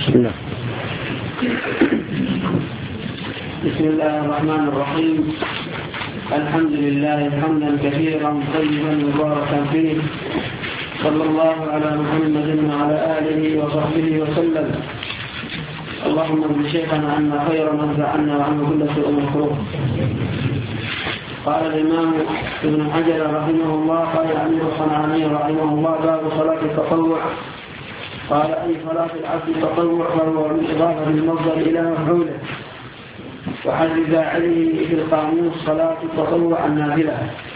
بسم الله الرحمن الرحيم. الحمد لله حمدا كثيرا طيبا مباركا فيه، صلى الله على محمد وعلى آله وصحبه وسلم. اللهم ارض شيخنا عنا خير من فعلنا وعنه كل سوء مكروه. قال الإمام ابن حجر رحمه الله قال الأمير الصنعاني رحمه الله باب صلاة التطوع. قال أي صلاة العبد التطوع فهو من إضافة المصدر إلى مفعوله، وحد فاعله في القاموس صلاة التطوع النافلة.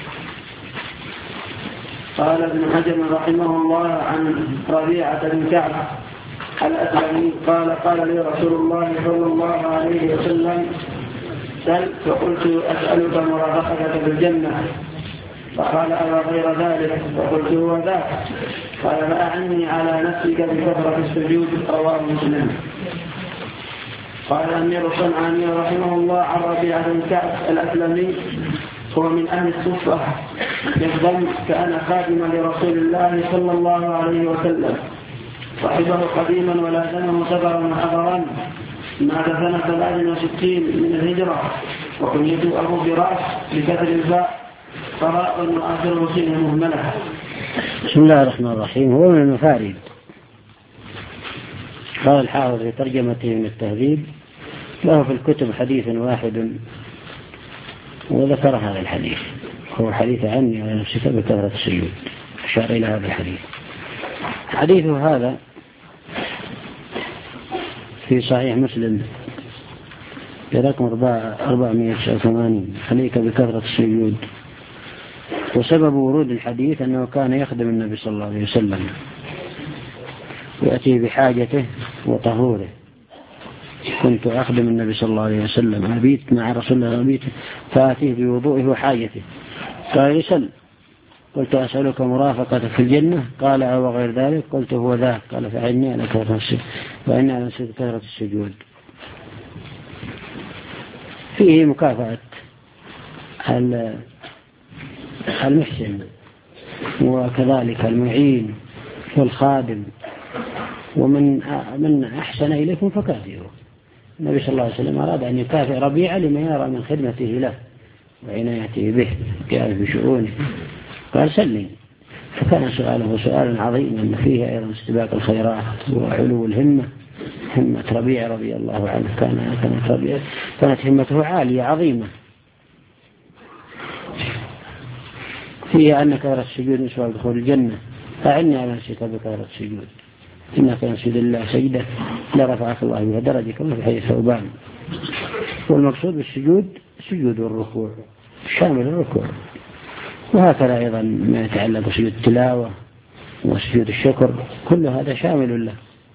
قال ابن حجر رحمه الله عن ربيعة بن كعب الأسلمي قال لي رسول الله صلى الله عليه وسلم سل، فقلت أسألك مرافقتك في الجنة، فقال ألا غير ذلك، فقلت هو ذاك، قال فأعني على نفسك بكثرة السجود، رواه مسلم. قال الأمير الصنعاني رحمه الله عن ربيعة بن كعب الأسلمي هو من أهل الصفة، يخدم كأن خادما لرسول الله صلى الله عليه وسلم، صحبه قديما ولازمه سفرا وحضرا، مات سنة 63 من الهجرة، وكنيته أبو فراس بكسر الباء قراء وآخره سنة مهملة. بسم الله الرحمن الرحيم. هو من المفارد. قال الحافظ في ترجمته من التهذيب له في الكتب حديث واحد وذكر هذا الحديث، هو حديث عني على نفسك بكثرة السجود، أشار إلى هذا الحديث. حديثه هذا في صحيح مسلم برقم 489 عليك بكثرة السجود. وسبب ورود الحديث أنه كان يخدم النبي صلى الله عليه وسلم، يأتي بحاجته وطهوره. كنت أخدم النبي صلى الله عليه وسلم، أبيت مع رسول الله أبيت فآتيه بوضوئه وحاجته. قال يسل، قلت أسألك مرافقتك في الجنة، قال أو غير ذلك، قلت هو ذاك، قال فعني على كثرة السجود. فيه مكافأة المحسن وكذلك المعين والخادم، ومن أحسن إليكم فكافئوه. النبي صلى الله عليه وسلم أراد أن يكافئ ربيعة لما يرى من خدمته له وعنايته به قال بشؤونه، قال سلني. فكان سؤاله سؤالا عظيما فيه أيضا استباق الخيرات وعلو الهمة، همة ربيعة رضي الله عنه. كانت همته عالية عظيمة. فيه أن كثرة السجود نسوى دخول الجنة، فعني على نفسك بكثرة السجود، إنك ينسجد الله سجدة لرفعك الله بها درجة كما في حديث ثوبان. والمقصود بالسجود سجود الركوع شامل الركوع، وهكذا أيضا ما يتعلق بسجود التلاوة وسجود الشكر، كل هذا شامل له.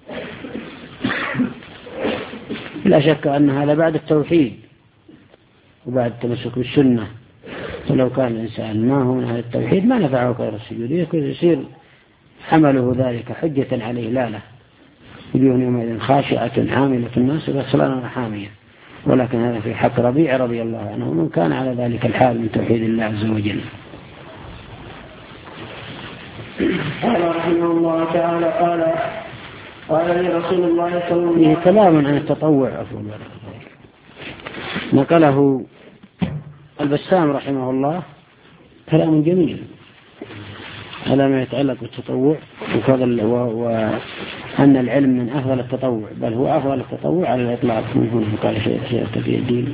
لا شك أن هذا بعد التوحيد وبعد التمسك بالسنة، ولو كان الإنسان ما هو من هذا التوحيد ما نفعه غير السجود، يصير عمله ذلك حجة عليه لا له. وجوه يومئذ خاشعة عاملة ناصبة تصلى حامية. ولكن هذا في حق ربيع رضي الله عنه من كان على ذلك الحال من توحيد الله عز وجل. قال رحمه الله تعالى قال لي رسول الله صلى الله عليه وسلم كلام عن التطوع نقله البسام رحمه الله كلام جميل على ما يتعلق بالتطوع وفضل، وأن العلم من أفضل التطوع، بل هو أفضل التطوع على الإطلاق. من هنا قال شيء في الدين.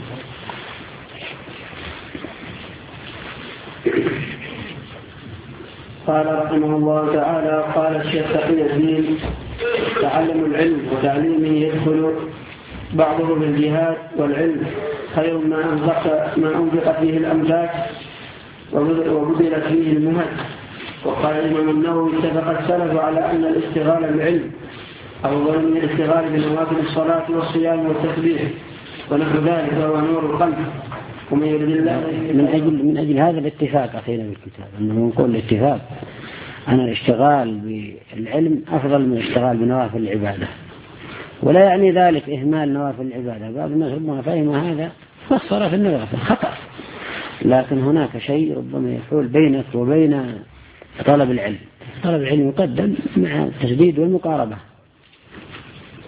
قال رحمه الله تعالى قال الشيخ تقي الدين تعلم العلم وتعليمه يدخل بعضه بالجهاد، والعلم خير ما أنفق فيه الأملاك وبذلت فيه المهد. وقال الإمام النووي اتفق السلف على أن الاشتغال بالعلم أفضل من الاشتغال بنوافل الصلاة والصيام والتسبيح ونحو ذلك، وهو نور القلب. ومن يريد الله من أجل هذا الاتفاق أخينا بالكتاب أنه نقول الاتفاق أن الاشتغال بالعلم أفضل من الاشتغال بنوافل العبادة، ولا يعني ذلك إهمال نوافل العبادة. بعض الناس ربما فهم هذا فصر في النوافل خطأ، لكن هناك شيء ربما يحول بينك وبين طلب العلم. طلب العلم يقدم مع التسديد والمقاربة،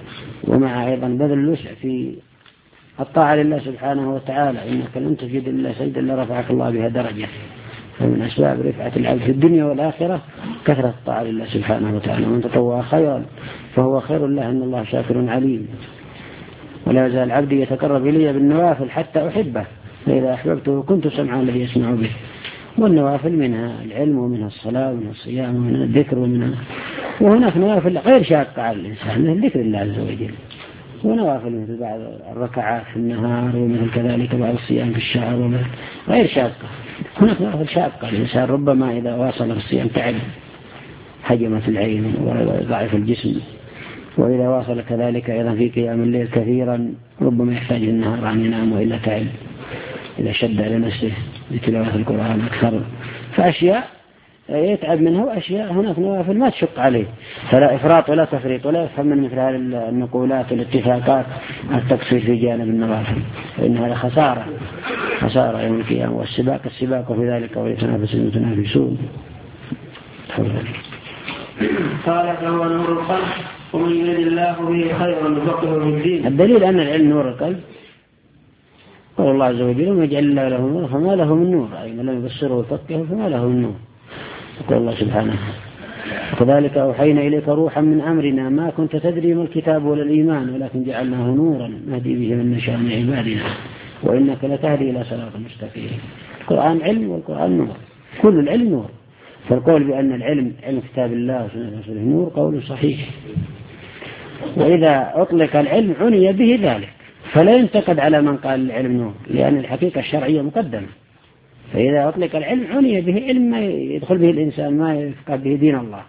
ومع أيضا بذل الوسع في الطاعة لله سبحانه وتعالى. إنك لن تجد إلا سيدا لرفعك الله بها درجة. فمن أسباب رفعة العبد في الدنيا والآخرة كثرة الطاعة لله سبحانه وتعالى. ومن تطوع خيرا فهو خير له إن الله شاكر عليم. ولا يزال عبدي يتقرب إلي بالنوافل حتى أحبه، فإذا أحببته كنت سمعا الذي يسمع به. والنوافل منها العلم ومنها الصلاة ومنها الصيام ومنها الذكر وهناك نوافل غير شاقة على الإنسان مثل ذكر الله عز وجل، ونوافل مثل بعض الركعات في النهار ومثل كذلك بعض الصيام في الشهر غير شاقة. هناك نوافل شاقة الإنسان ربما إذا واصل في الصيام تعب، هجمت العين وضعف الجسم، وإذا واصل كذلك أيضا في قيام الليل كثيرا ربما يحتاج النهار أن ينام وإلا تعب إذا شد على نفسه بتلاوة القرآن أكثر. فأشياء يتعب منها وأشياء هناك نوافل ما تشق عليه، فلا إفراط ولا تفريط، ولا يفهم من مثل هذه النقولات والاتفاقات التقصير في جانب النوافل، فإن هذا خسارة يوم القيامة. والسباق في ذلك وليتنافس المتنافسون. قال فهو نور القلب ومن يرد الله به خيرا يفقهه في الدين. الدليل أن العلم نور القلب، قال الله عز وجل وما جعل الله له نور فما له من نور، أي من لم يبصره ويفقهه فما له من نور. يقول الله سبحانه وكذلك أوحينا إليك روحا من أمرنا ما كنت تدري ما الكتاب ولا الإيمان ولكن جعلناه نورا نهدي به من نشاء من عبادنا وإنك لتهدي إلى صراط مستقيم. القرآن علم والقرآن نور، كل العلم نور. فالقول بأن العلم علم كتاب الله وسنة رسوله نور قول صحيح. وإذا أطلق العلم عني به ذلك، فلا ينتقد على من قال العلم نور، لأن الحقيقة الشرعية مقدمة. فإذا أطلق العلم عني به علم ما يدخل به الإنسان ما يفقه به دين الله.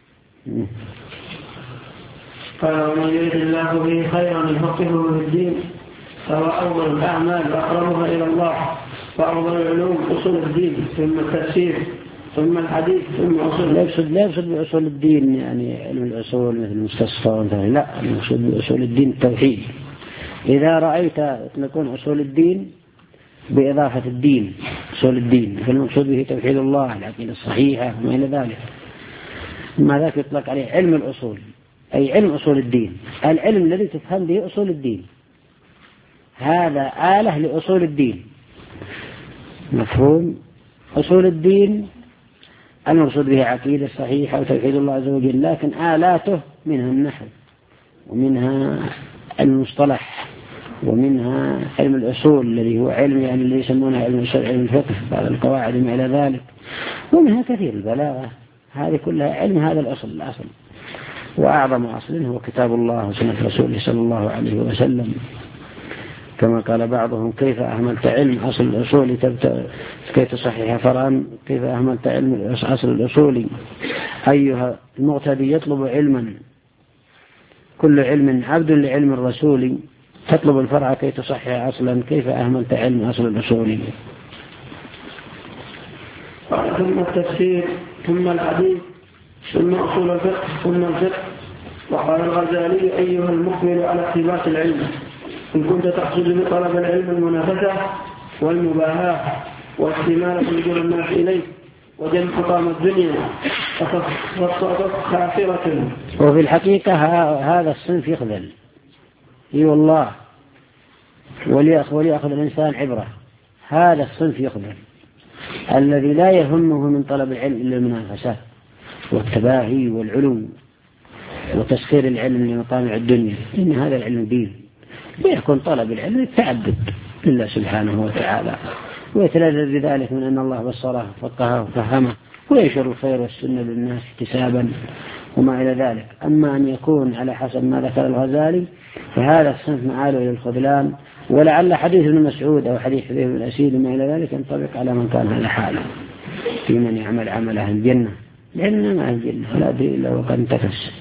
قال ومن يرد الله به خيرا يفقهه في الدين فهو أفضل الأعمال وأقربها إلى الله، وأفضل العلوم أصول الدين ثم التفسير ثم الحديث ثم أصول. لا يقصد بأصول الدين يعني علم الأصول مثل المستصفى، لا، يقصد بأصول الدين التوحيد. إذا رأيت يطلقون أصول الدين بإضافة الدين أصول الدين، فالمقصود به توحيد الله العقيدة الصحيحة وما إلى ذلك. ما ذاك يطلق عليه علم الأصول، أي علم أصول الدين، العلم الذي تفهم به أصول الدين، هذا آلة لأصول الدين. مفهوم؟ أصول الدين المقصود به عقيدة صحيحة وتوحيد الله عز وجل، لكن آلاته منها النحو ومنها المصطلح ومنها علم الأصول الذي هو علم يعني اللي يسمونه علم الأصول، علم الفقه بعض القواعد ما إلى ذلك، ومنها كثير البلاغة. هذه كلها علم هذا الأصل. وأعظم أصل هو كتاب الله وسنة رسوله صلى الله عليه وسلم، كما قال بعضهم كيف أهملت علم أصل الأصول كي تصحح فرعا، كيف أهملت علم أصل الأصول. أيها المغتدي يطلب علما، كل علم عبد لعلم الرسول، تطلب الفرع كي تصحح أصلا، كيف أهملت علم أصل الأصول. ثم التفسير ثم الحديث ثم أصول الفقه ثم الفقه. وقال الغزالي أيها المقبل على اقتباس العلم إن كنت تقصد بطلب العلم المنافسة والمباهاة واحتمال لجل الناس إليه وجمع حطام الدنيا فالصعدة خاسرة. وفي الحقيقة هذا الصنف يخذل، اي والله، وليأخذ الإنسان عبرة. هذا الصنف يخذل الذي لا يهمه من طلب العلم إلا المنافسة والتباهي والعلو وتسخير العلم لمطامع الدنيا، إن هذا العلم دين. ويكون طلب العلم التعبد لله سبحانه وتعالى، ويتلذذ بذلك من أن الله بصره وفقهه وفهمه وينشر الخير والسنة للناس اكتسابا وما إلى ذلك. أما أن يكون على حسب ما ذكر الغزالي فهذا الصنف معاله إلى الخذلان. ولعل حديث ابن مسعود أو حديث حذيفة بن أسيد وما إلى ذلك ينطبق على من كان على حاله في من يعمل عمل أهل الجنة، لأننا مع الجنة لا أدري إلا وقد انتكس.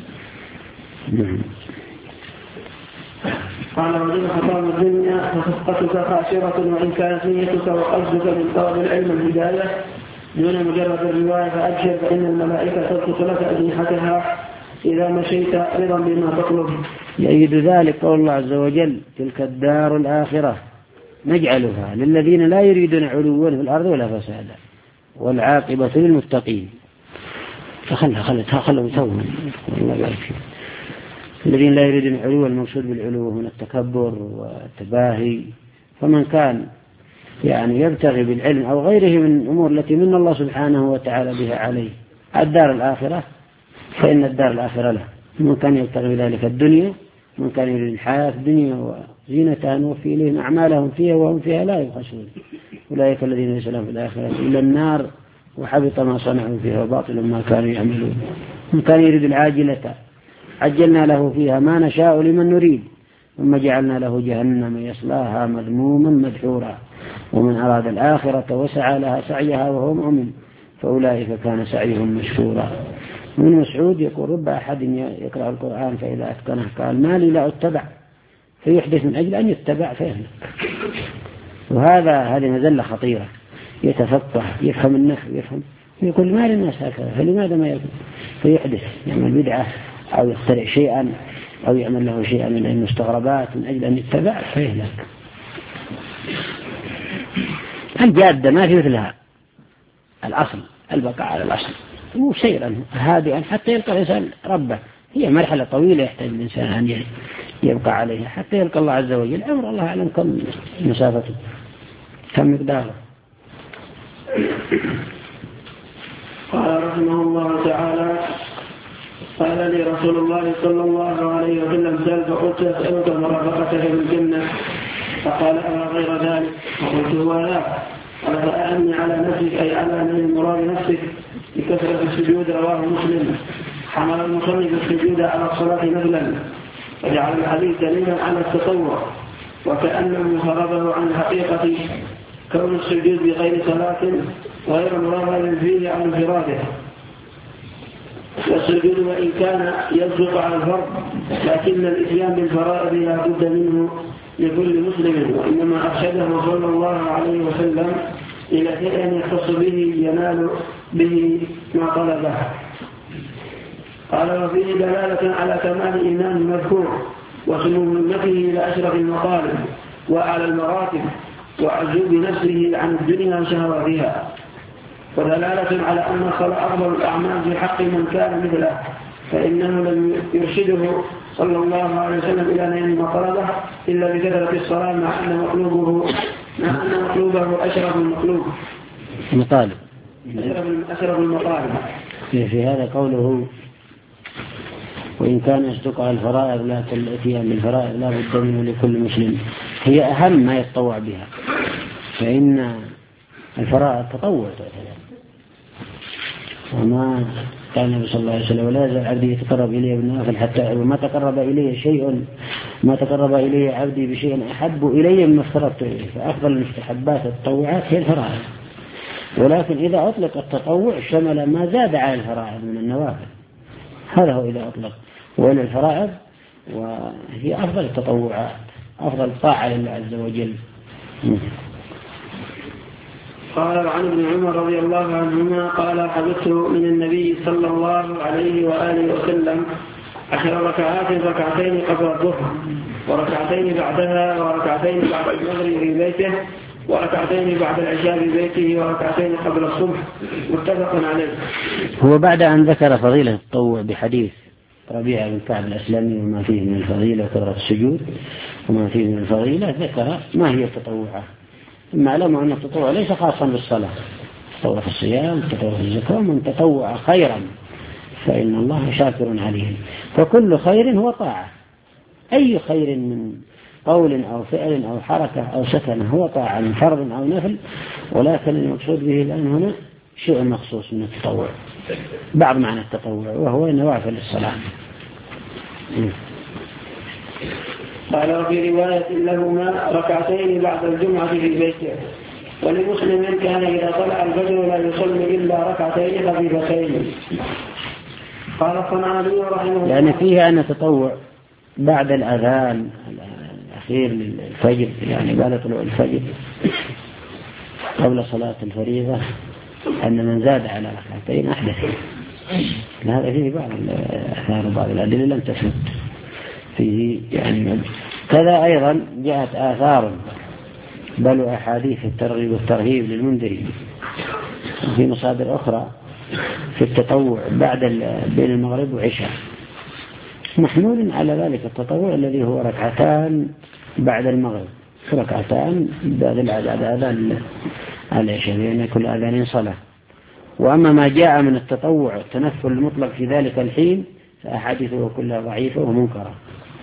قال وجد حطام الدنيا فصفقتك خاسرة وإن كانت نيتك وقصدك من طلب العلم الهداية دون مجرد الرواية فأبشر فإن الملائكة تبسط لك أجنحتها إذا مشيت رضا بما تطلب. يؤيد ذلك قول الله عز وجل تلك الدار الآخرة نجعلها للذين لا يريدون علوا في الأرض ولا فسادا والعاقبة للمتقين. خلهم توهم الله يبارك فيك. الذين لا يريدون العلو. المقصود بالعلو هنا التكبر والتباهي. فمن كان يعني يبتغي بالعلم أو غيره من الأمور التي من الله سبحانه وتعالى بها عليه الدار الآخرة، فإن الدار الآخرة له. من كان يبتغي ذلك الدنيا، من كان يريد الحياة الدنيا وزينتها نوفي إليهم أعمالهم فيها وهم فيها لا يبخسون. أولئك الذين ليس لهم في الآخرة إلا النار وحبط ما صنعوا فيها وباطل ما كانوا يعملون. من كان يريد العاجلة عجلنا له فيها ما نشاء لمن نريد ثم جعلنا له جهنم يصلاها مذموما مدحورا ومن أراد الآخرة وسعى لها سعيها وهو مؤمن فأولئك كان سعيهم مشكورا. ابن مسعود يقول رب أحد يقرأ القرآن فإذا أتقنه قال ما لي لا أتبع، فيحدث من أجل أن يتبع فيهلك. هذه مذلة خطيرة. يتفقه يفهم النحو يفهم يقول ما للناس هكذا فلماذا ما يفهم، فيحدث يعمل بدعة أو يخترع شيئا أو يعمل له شيئا من المستغربات من أجل أن يتبع فيهلك. الجادة ما في مثلها. الأصل البقاء على الأصل وسيرا هادئا حتى يلقى الإنسان ربه. هي مرحلة طويلة يحتاج الإنسان أن يبقى عليها حتى يلقى الله عز وجل. أمر الله أعلم كم مسافته كم مقداره. قال رحمه الله تعالى قال لي رسول الله صلى الله عليه وسلم سأل فقلت أسألك مرافقتك في الجنة فقال أما غير ذلك فقلت هو لا. قال فأعني على نفسك أي على من مراد نفسك بكثرة السجود. رواه مسلم. حمل المصنف السجود على الصلاة نفلا وجعل الحديث دليلا على التطوع وكأنه هربه عن حقيقة كون السجود بغير صلاة غير مرغب فيه عن انفراده. والسجود وإن كان يصدق على الفرض لكن الإتيان بالفرائض لا بد منه لكل مسلم، وإنما أرشده صلى الله عليه وسلم إلى شيء يختص به ينال به ما طلبه. قال وفيه دلالة على كمال إيمان المذكور وسمو همته إلى أشرف المطالب وأعلى المراتب وعزوب نفسه عن الدنيا وشهواتها، ودلالة على أن الصلاة أفضل الأعمال في حق من كان مثله، فإنه لم يرشده صلى الله عليه وسلم إلى نيل ما طلبه إلا بكثرة الصلاة مع أن مطلوبه أشرف المطلوب مطالب أشرف المطالب. في هذا قوله وإن كان يصدق على الفرائض لا الاتيان بالفرائض لا بد منه لكل مسلم، هي أهم ما يتطوع بها، فإن الفرائض تطوع وما قال النبي صلى الله عليه وسلم ولا يزال عبدي يتقرب إليه بالنوافل حتى وما تقرب إليه عبدي بشيء أحب إليه مما افترضت إليه. فأفضل المستحبات التطوعات هي الفرائض، ولكن إذا أطلق التطوع شمل ما زاد على الفرائض من النوافل، هذا هو إذا أطلق. وإلى الفرائض وهي أفضل التطوعات أفضل طاعة لله عز وجل. قال عن ابن عمر رضي الله عنهما قال حدثت من النبي صلى الله عليه وآله وسلم 10 ركعات، ركعتين قبل الظهر وركعتين بعدها وركعتين بعد المغرب في بيته وركعتين بعد العشاء في بيته وركعتين قبل الصبح، متفق عليه. هو بعد أن ذكر فضيلة التطوع بحديث ربيعة بن كعب الأسلمي وما فيه من الفضيلة وكثرة السجود وما فيه من الفضيلة ذكر ما هي التطوعات. معلوم أن التطوع ليس خاصا بالصلاة، التطوع في الصيام، التطوع في الزكاة، من تطوع خيرا فإن الله شاكر عليه. فكل خير هو طاعة، أي خير من قول أو فعل أو حركة أو سكن هو طاعة من فرض أو نفل، ولكن المقصود به الآن هنا شيء مخصوص من التطوع، بعض معنى التطوع وهو نوافل الصلاة. قال في رواية لهما ركعتين بعد الجمعة في بيته. ولمسلم كان إذا طلع الفجر لا يصلي إلا ركعتين خفيفتين. قال الصنعاني رحمه الله يعني فيه أن التطوع بعد الأذان الأخير للفجر، يعني بعد طلوع الفجر قبل صلاة الفريضة، أن من زاد على ركعتين أحدث. هذا فيه بعض الآثار وبعض الأدلة لم تثبت فيه يعني. كذا أيضا جاءت آثار بل أحاديث الترغيب والترهيب للمنذري في مصادر أخرى في التطوع بعد بين المغرب وعشاء محمول على ذلك التطوع الذي هو ركعتان بعد المغرب، ركعتان بعد الأذان العشاء، لأن كل أذان صلاة. وأما ما جاء من التطوع التنفل المطلق في ذلك الحين فأحاديثه كلها ضعيفة ومنكرة.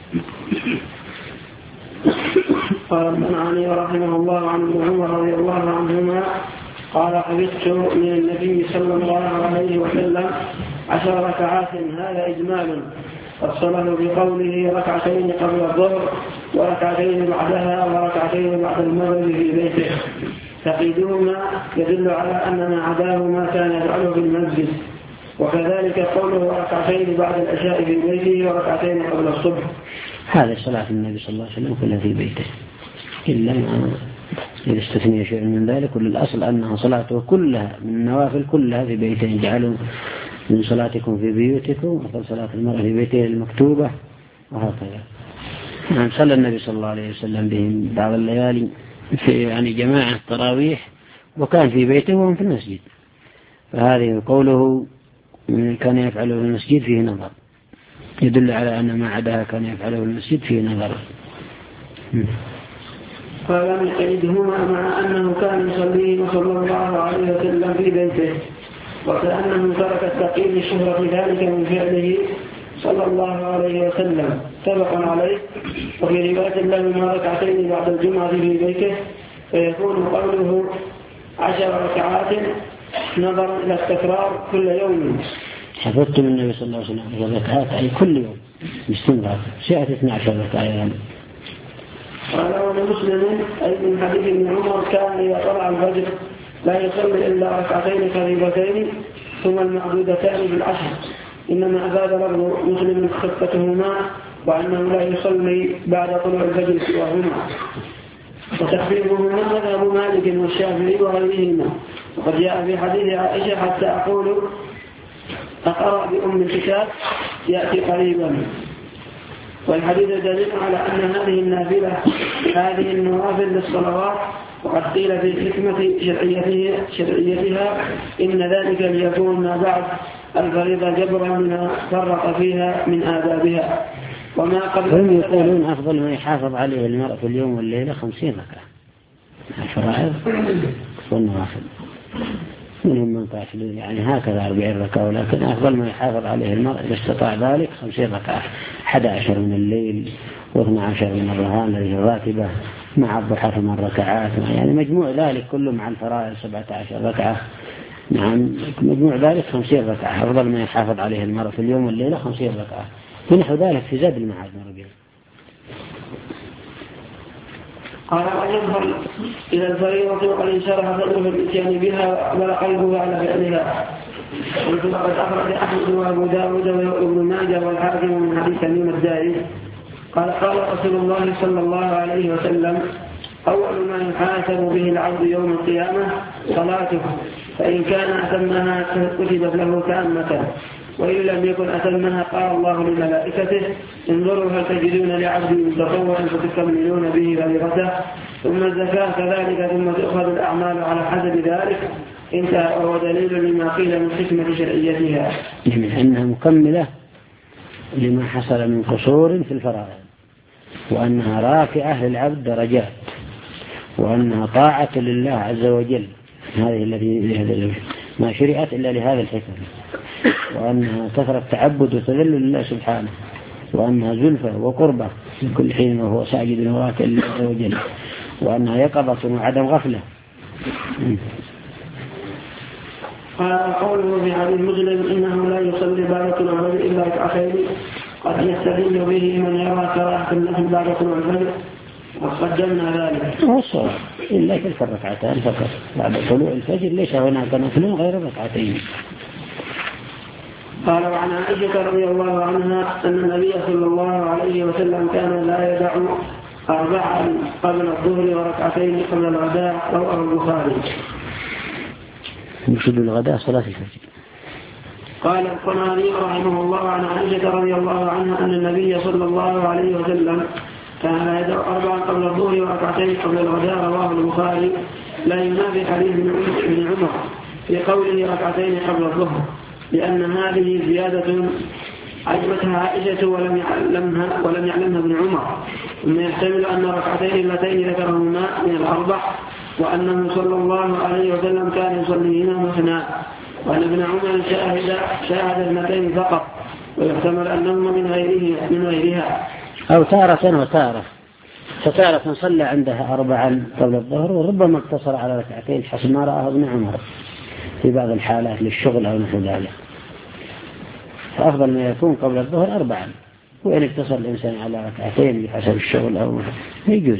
قال المنعاني رحمه الله عن ابن عمر رضي الله عنهما قال حفظت من النبي صلى الله عليه وسلم 10 ركعات، هذا إجمال فصله بقوله ركعتين قبل الظهر وركعتين بعدها وركعتين بعد المغرب في بيته، تقييدهما يدل على أن ما عداه ما كان يفعله في المسجد. وكذلك قوله ركعتين بعد العشاء في بيته وركعتين قبل الصبح. هذا صلاة النبي صلى الله عليه وسلم كلها في بيته، إلا ما إذا استثني شيء من ذلك، والأصل أنها صلاته كلها من النوافل كلها في بيته. اجعلوا من صلاتكم في بيوتكم، وقال صلاة المرء في بيته المكتوبة، وهكذا. نعم، صلى النبي صلى الله عليه وسلم بهم بعض الليالي في يعني جماعة التراويح، وكان في بيته وهم في المسجد. فهذه قوله كان يفعله في المسجد فيه نظر، يدل على أن ما عداها كان يفعله في المسجد فيه نظر. فلم يقيدهما مع أنه كان يصلي صلى الله عليه وسلم في بيته، وكأنه ترك التقييد لشهرة ذلك من فعله صلى الله عليه وسلم. سبق عليه. وفي رواية له ركعتين بعد الجمعة في بيته، فيكون قوله 10 ركعات نظرا إلى التكرار كل يوم. حفظت من النبي صلى الله عليه وسلم 10 ركعات أي كل يوم باستمرار، ساعة 12 ركعة يعني. قال ولمسلم أي من حديث ابن عمر كان إذا طلع الفجر لا يصلي إلا ركعتين خفيفتين ثم المعدودتان بالعشر، إنما أفاد لفظ مسلم خفتهما وأنه لا يصلي بعد طلوع الفجر سواهما. وتخفيفهما مذهب مالك والشافعي وغيرهما. وقد جاء في حديث عائشة حتى أقول أقرأ بأم الكتاب يأتي قريبا. والحديث دليل على أن هذه النوافل للصلوات، وقد قيل في الحكمة شرعيتها إن ذلك ليكون ما بعد الفريضة جبرا من فرق فيها من آدابها. وما قبل هم يقولون أفضل ما يحافظ عليه المرء في اليوم والليلة 50 ركعة الفرائض والنوافل، منهم من قال يعني هكذا 40 ركعة، ولكن أفضل ما يحافظ عليه المرء إذا استطاع ذلك 50 ركعة، 11 من الليل و12 من الرهان الراتبة مع الضحى 8 ركعات، يعني مجموع ذلك كله مع الفرائض 17 ركعة. نعم، مجموع ذلك 50 ركعة أفضل ما يحافظ عليه المرء في اليوم والليلة 50 ركعة. ونحو ذلك في زاد المعاد مربيه. قال ويظهر إلى الفريضة وقد انشرح صدره الإتيان بها وأقبل قلبه على فعلها. قلت لقد أخرج أحمد وأبو داود وابن ماجه والحاكم من حديث تميم الداري قال رسول الله صلى الله عليه وسلم أول ما يحاسب به العبد يوم القيامة صلاته، فإن كان أتمها كتبت له تامة، وإن لم يكن أتمها قال الله لملائكته انظروا هل تجدون لعبد متطوعا فتكملون به فريضته، ثم الزكاة كذلك، ثم تؤخذ الأعمال على حسب ذلك. انتهى، وهو دليل لما قيل من حكمة شرعيتها، يعني أنها مكملة لما حصل من قصور في الفرائض، وأنها رافعة للعبد درجات، وأنها طاعة لله عز وجل، هذه التي ما شرعت إلا لهذا الحكم، وأنها كثرة تعبد وتذلل لله سبحانه، وأنها زلفة وقربة في كل حين وهو ساجد وراكع لله عز وجل، وأنها يقظة وعدم غفلة. قال قوله في حديث مسلم إنه لا يصلي بعد طلوع الفجر إلا ركعتين قد يستدل به من يرى كراهة النفل بعد طلوع الفجر، وقدمنا ذلك. والصواب إلا تلك الركعتان فقط بعد طلوع الفجر، ليس هناك نفل غير ركعتين. قال وعن عائشة رضي الله عنها أن النبي صلى الله عليه وسلم كان لا يدع 4 قبل الظهر وركعتين قبل الغداء، رواه البخاري. يشد الغداء صلاة الفجر. قال القناني رحمه الله عن عائشة رضي الله عنها أن النبي صلى الله عليه وسلم كان لا يدع 4 قبل الظهر وركعتين قبل الغداء، رواه البخاري. لا ينافي حديث ابن عمر في قوله ركعتين قبل الظهر، لأن هذه زيادة عجبتها عائشة ولم يعلمها ابن عمر، ثم يحتمل أن ركعتين اللتين ذكرهما من الأربع، وأنه صلى الله عليه وسلم كان يصليهما مثنى، وأن ابن عمر شاهد اثنتين فقط، ويحتمل أنهما من غيرها أو تارة وتارة، فتارة صلى عندها 4 قبل الظهر، وربما اقتصر على ركعتين حسب ما رآه ابن عمر في بعض الحالات للشغل أو نحو ذلك، فأفضل ما يكون قبل الظهر 4، وإن اقتصر الإنسان على ركعتين بحسب الشغل أو يجوز.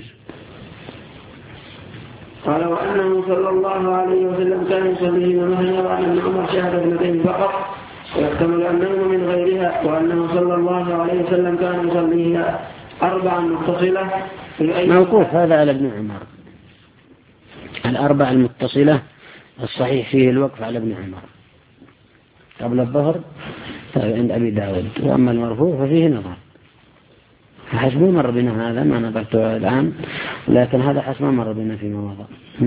قال وأنه صلى الله عليه وسلم كان يصليهما مثنى، وأن ابن عمر شاهد اثنتين فقط، ويحتمل أنه من غيرها، وأنه صلى الله عليه وسلم كان يصليها 4 متصلة. موقوف هذا على ابن عمر، 4 المتصلة الصحيح فيه الوقف على ابن عمر قبل الظهر عند أبي داود، وأما المرفوع ففيه نظر، حسب ما مر بنا هذا ما نظرته الآن، لكن هذا حسب ما مر بنا فيما مضى.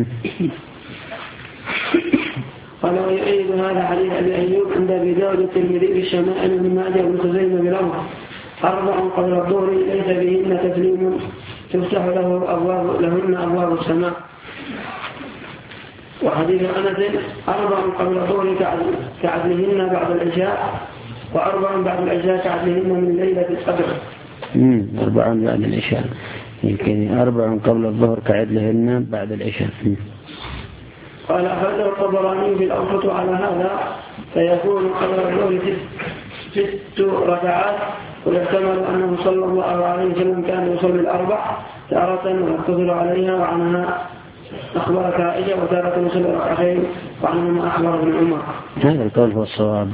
قال ويؤيد هذا حديث أبي أيوب عند أبي داود الترمذي في الشمائل بن ماجه بن خزيمة بالأمر 4 قبل الظهر ليس بهن تسليم تفتح لهن أبواب السماء. وحديث أنس 4 قبل الظهر كعدلهن بعد العشاء، و4 بعد العشاء كعدلهن من ليلة القدر. 4 بعد العشاء، يمكن 4 قبل الظهر كعدلهن بعد العشاء. قال أخرجه الطبراني في الأوسط على هذا، فيكون قبل الظهر 6 ركعات، ويحتمل أنه صلى الله عليه وسلم كان يصلي 4 تارة ويقتصر عليها، وعنها أخبرت عائشة، وتارة يصلي ركعتين، وعنها أخبر ابن عمر. هذا القول هو الصواب.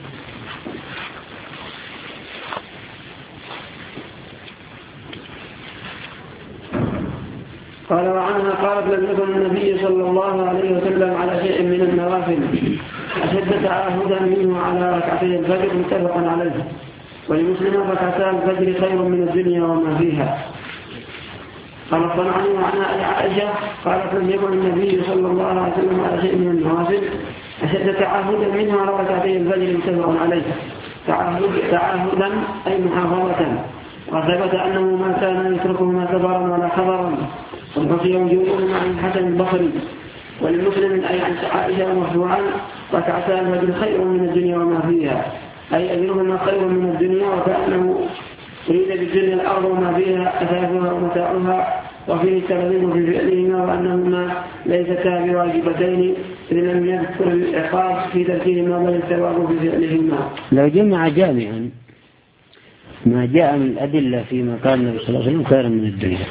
قال وعنها قالت لم يكن النبي صلى الله عليه وسلم على شيء من النوافل أشد تعاهدا منه على ركعتي الفجر، متفقا عليه. ولمسلم ركعتا الفجر خير من الدنيا وما فيها. قال الصنعاني وعنها عائشة قالت لم يكن النبي صلى الله عليه وسلم على شيء من النوافل أشد تعاهدا منه على ركعتي الفجر، متفق عليه. تعاهدا أي محافظة، وثبت أنه ما كان يتركهما سفرا ولا خبرا، وخشي وجوبهما عن الحسن البصري. وللمسلم أي عن عائشة مرفوعا ركعتا الفجر خير من الدنيا وما فيها، أي أجرهما خير من الدنيا، وكأنه يريد بالدنيا الأرض وما فيها أثاثها ومتاعها، وفيه التغليب في فعلهما، وأنهما ليستا بواجبتين إذ لم يذكر العقاب في تركهما بل الثواب في فعلهما. لو جمع جامعا ما جاء من الأدلة فيما قال النبي صلى الله عليه وسلم خير من الدنيا،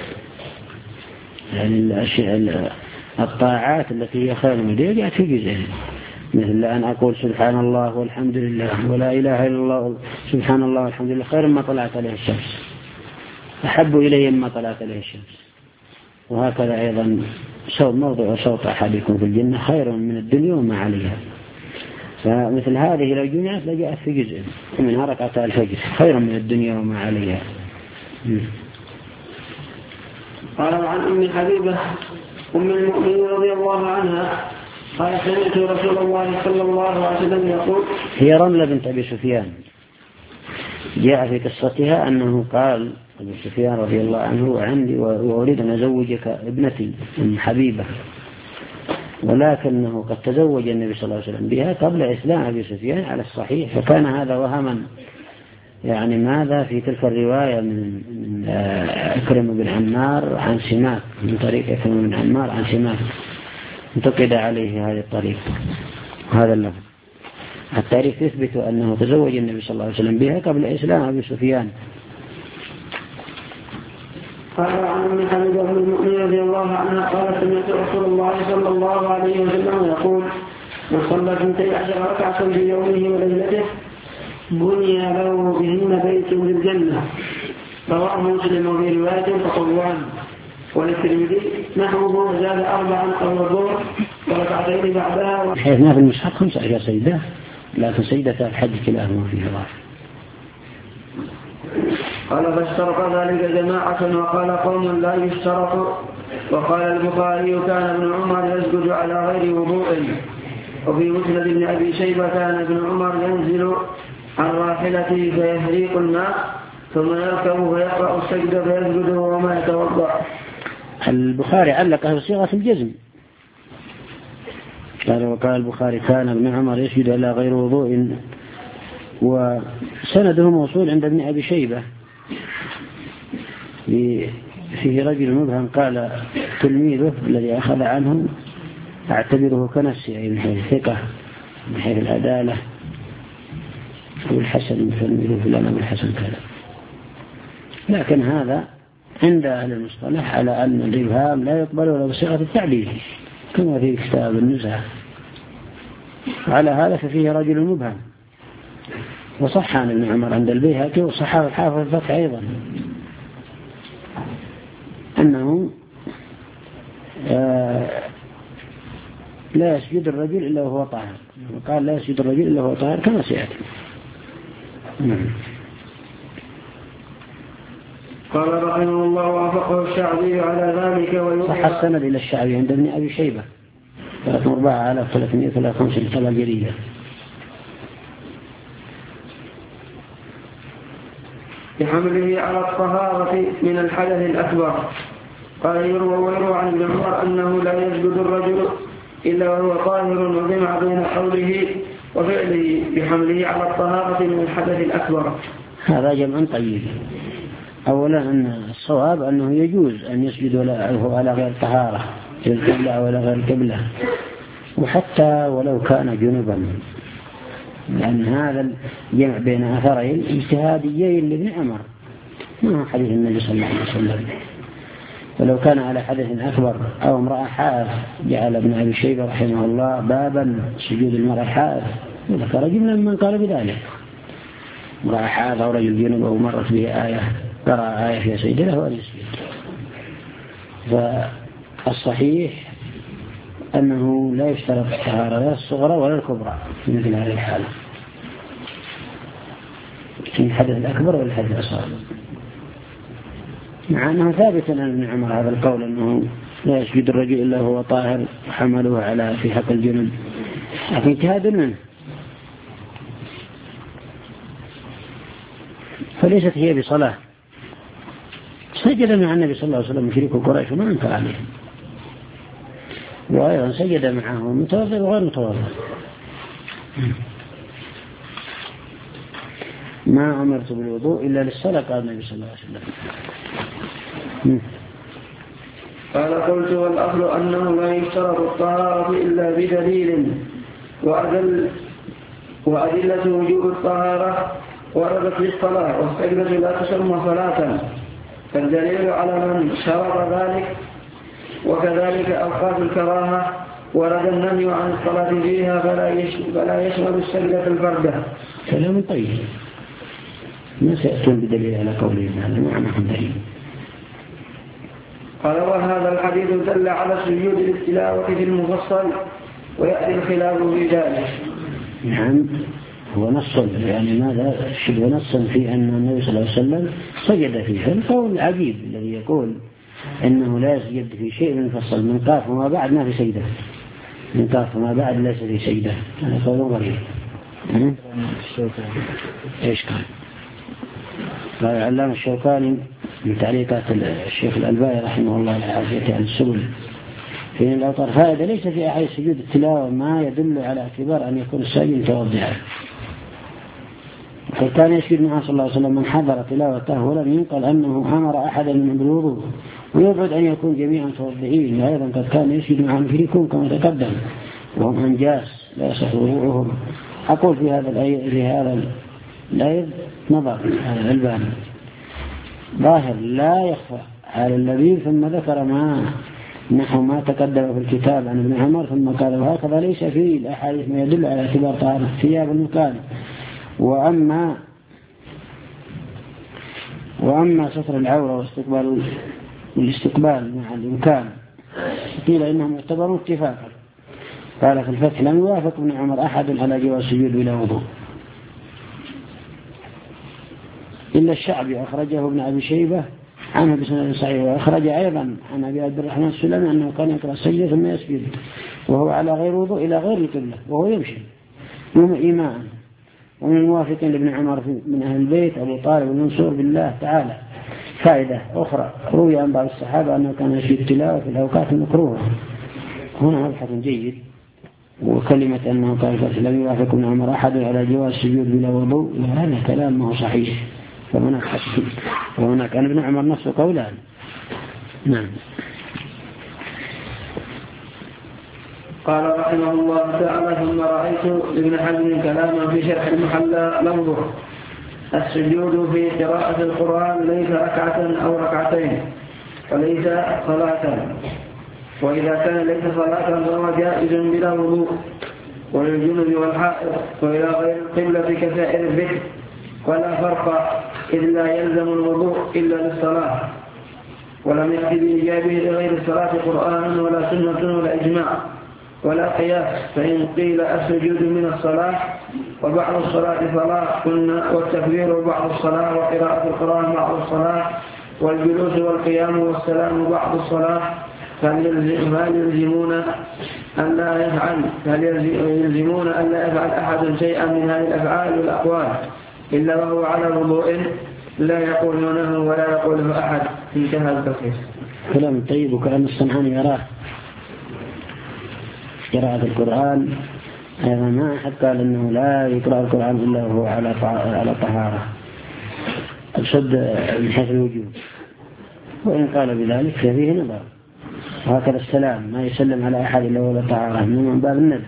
يعني الطاعات التي هي خير من الدنيا جاءت في جزئين، مثل أن أقول سبحان الله والحمد لله ولا إله إلا الله، سبحان الله والحمد لله خير ما طلعت عليه الشمس، أحب إلي ما طلعت عليه الشمس. وهكذا أيضا موضع صوت أحدكم في الجنة خير من الدنيا وما عليها. فمثل هذه لو جمعت لجاءت في جزء منها ركعتا الفجر خير من الدنيا وما عليها. قال عن أم حبيبة أم المؤمنين رضي الله عنها قال سمعت رسول الله صلى الله عليه وسلم يقول، هي رملة بنت أبي سفيان، جاء في قصتها أنه قال أبي سفيان رضي الله عنه عندي وأريد أن أزوجك ابنتي أم حبيبة، ولكنه قد تزوج النبي صلى الله عليه وسلم بها قبل إسلام أبي سفيان على الصحيح، فكان هذا وهما. يعني ماذا في تلك الرواية من أكرم بن عمار عن سماك، من طريق أكرم بن عمار عن سماك انتقد عليه هذه الطريق هذا اللفظ. التاريخ يثبت أنه تزوج النبي صلى الله عليه وسلم بها قبل إسلام أبي سفيان. قال عن أم حبيبة أم المؤمنين رضي الله عنها قالت سمعت رسول الله صلى الله عليه وسلم يقول، من صلى 12 ركعة في يومه وليلته بني له بهن بيت في الجنة. رواه مسلم وفي رواية فقوان. وللترمذي نحوه زاد 4 قبل الظهر وركعتين بعدها. حيث ما في المصحف 15 سجدة، لكن سجدة الحج كلاهما فيها ضعف. قال فاشترط ذلك جماعة وقال قوم لا يشترط. وقال البخاري كان ابن عمر يسجد على غير وضوء. وفي مسند ابن أبي شيبة كان ابن عمر ينزل عن راحلته فيهريق الماء ثم يركب فيقرأ السجد فيسجد وما يتوضأ. البخاري علق بصيغة الجزم، قال وقال البخاري كان ابن عمر يسجد على غير وضوء، وسنده موصول عند ابن أبي شيبة فيه رجل مبهم قال تلميذه الذي أخذ عنه أعتبره كنفسي، أي من حيث الثقة من حيث العدالة، والحسن تلميذه فلان أبو الحسن كذا. لكن هذا عند أهل المصطلح على أن الإبهام لا يقبل ولا بصيغة التعبير كما في كتاب النزهة. على هذا ففيه رجل مبهم، وصح عن ابن عمر عند البيهقي وصححه الحافظ الفتح أيضا أنه لا يسجد الرجل إلا وهو طاهر، وقال لا يسجد الرجل إلا وهو طاهر كما سيأتي. قال رحمه الله وافقه الشعبي على ذلك. صح السند إلى الشعبي عند ابن أبي شيبة 4353 طبعا جديدة. بحمله على الطهارة من الحدث الأكبر. قال ويروى عن ابن عمر أنه لا يسجد الرجل إلا وهو طاهر، وجمع بين قوله وفعله بحمله على الطهارة من الحدث الأكبر. هذا جمع طيب. أولا أن الصواب أنه يجوز أن يسجد على غير طهارة في القبلة ولا غير القبلة، وحتى ولو كان جنبا، لأن هذا الجمع بين أثرين اجتهاديين لابن عمر ما هو حديث النبي صلى الله عليه وسلم. ولو كان على حدث أكبر أو امرأة حائض جعل ابن أبي شيبة رحمه الله بابا سجود المرأة حائض، وذكر جملة من قال بذلك، امرأة حائض أو رجل جنب أو مرت به آية قرأ آية في سجده له أن يسجد. فالصحيح أنه لا يشترط الطهارة لا الصغرى ولا الكبرى في مثل هذه الحالة، في الحدث الأكبر والحدث الأصغر، مع أنه ثابت عن ابن عمر هذا القول أنه لا يسجد الرجل إلا هو طاهر وحمله على في حق الجنب، لكن اجتهاد منه، فليست هي بصلاة. سجد مع النبي صلى الله عليه وسلم مشرك قريش وما انكر عليه، وأيضا سجد معه متوضئ وغير متوضئ. ما أمرت بالوضوء إلا للصلاة قال النبي صلى الله عليه وسلم. قال قلت والأصل أنه لا يشترط الطهارة إلا بدليل، وأدلة وجوب الطهارة وردت للصلاة، والسجدة لا تسمى صلاة، فالدليل على من شرط ذلك. وكذلك أوقات الكراهة ورد النهي عن الصلاة فيها فلا يشمل السجدة الفردة. كلام طيب، ما سيأتون بدليل على قولهم هذا معنى دليل. قال وهذا الحديث دل على سجود التلاوة في المفصل، ويأتي الخلاف في ذلك. نعم، هو نص يعني ماذا شبه نصا في أن النبي صلى الله عليه وسلم سجد فيه. القول العجيب الذي يقول إنه لا يسجد في شيء منفصل من قاف وما بعد ما في سجدة، من قاف وما بعد ليس في سجدة، هذا قول غريب. إيش قال العلامة الشوكاني من تعليقات الشيخ الألباني رحمه الله العافية عن السبل في الأوطار فائدة ليس في أحد سجود التلاوة ما يدل على اعتبار أن يكون الساجد متوضئا، فكان يسجد معه صلى الله عليه وسلم من حضر تلاوته ولم ينقل أنه أمر أحدا من بالوضوء، ويبعد أن يكون جميعا متوضئين. أيضا قد كان يسجد معهم مشركون كما تقدم وهم أنجاس لا يصح وضوءهم. أقول في هذا الآية نظر هذا الألباني ظاهر لا يخفى على اللبيب، ثم ذكر نحو ما تقدم في الكتاب عن ابن عمر، ثم قال وهكذا ليس فيه الأحاديث ما يدل على اعتبار طهارة الثياب المكان. وأما ستر العورة والاستقبال مع الإمكان قيل إنهم يعتبرون اتفاقا. قال في الفتح لم يوافق ابن عمر أحد على جواز السجود بلا وضوء إلا الشعبي، أخرجه ابن أبي شيبة عنه بسند صحيح، وأخرج أيضا عن أبي عبد الرحمن السلمي أنه كان يقرأ السجدة ثم يسجد وهو على غير وضوء إلى غير القبلة وهو يمشي إيماء، ومن الموافقين لابن عمر من أهل البيت أبو طالب المنصور بالله تعالى. فائدة أخرى، روي عن بعض الصحابة أنه كان يشهد التلاوة في الأوقات المكروهة. هنا مبحث جيد. وكلمة أنه قال لم يوافق ابن عمر أحد على جواز السجود بلا وضوء، هذا كلام ما هو صحيح. فهناك أن ابن عمر نفسه قولان. نعم. قال رحمه الله تعالى: ثم رأيت ابن حزم كلاما في شرح المحلى لفظه: السجود في قراءة القرآن ليس ركعة أو ركعتين وليس صلاة، وإذا كان ليس صلاة فهو جائز بلا وضوء، وللجنب والحائض وإلى غير القبلة كسائر الذكر، ولا فرق إذ لا يلزم الوضوء إلا للصلاة، ولم يأتي بإيجابه لغير الصلاة قرآن ولا سنة ولا إجماع ولا قياس. فإن قيل السجود من الصلاة وبعض الصلاة صلاة قلنا والتكبير بعض الصلاة وقراءة القرآن بعض الصلاة والجلوس والقيام والسلام بعض الصلاة، هل يلزمون أن لا يفعل أحد شيئا من هذه الأفعال والأقوال إلا وهو على وضوء لا يقولونه ولا يقوله أحد. انتهى التفسير. كلام طيب. وكلام الصنعاني يراه قراءة القرآن أيضا ما أحد قال أنه لا يقرأ القرآن إلا وهو على طهارة أقصد من حيث الوجود، وإن قال بذلك ففيه نظر. وهكذا السلام ما يسلم على أحد إلا وهو على طهارة من باب الندب.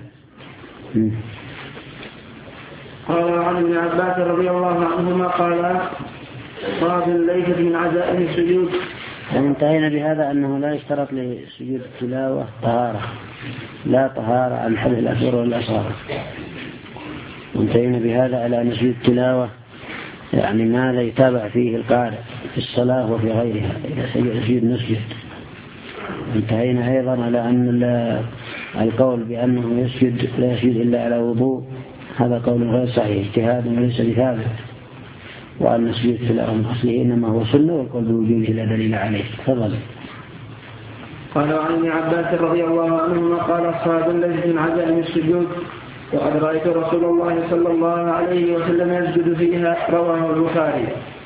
قال عن ابن عباس رضي الله عنهما قال: صلاة ليست من عزائم السجود. وانتهينا بهذا أنه لا يشترط لسجود التلاوة طهارة، لا طهارة عن حدث الأكبر والأصغر. وانتهينا بهذا على أن سجود التلاوة يعني ما لا يتابع فيه القارئ في الصلاة وفي غيرها، إذا سجد نسجد. انتهينا أيضا على أن القول بأنه يسجد لا يسجد إلا على وضوء هذا قول غير صحيح، اجتهاد وليس بثابت، وأن سجود التلاوة من أصله إنما هو سنة، والقول بوجوده لا دليل عليه. تفضل. قال عن ابن عباس رضي الله عنهما قال: الصلاة ليست من عزائم السجود، وقد رأيت رسول الله صلى الله عليه وسلم يسجد فيها. رواه البخاري.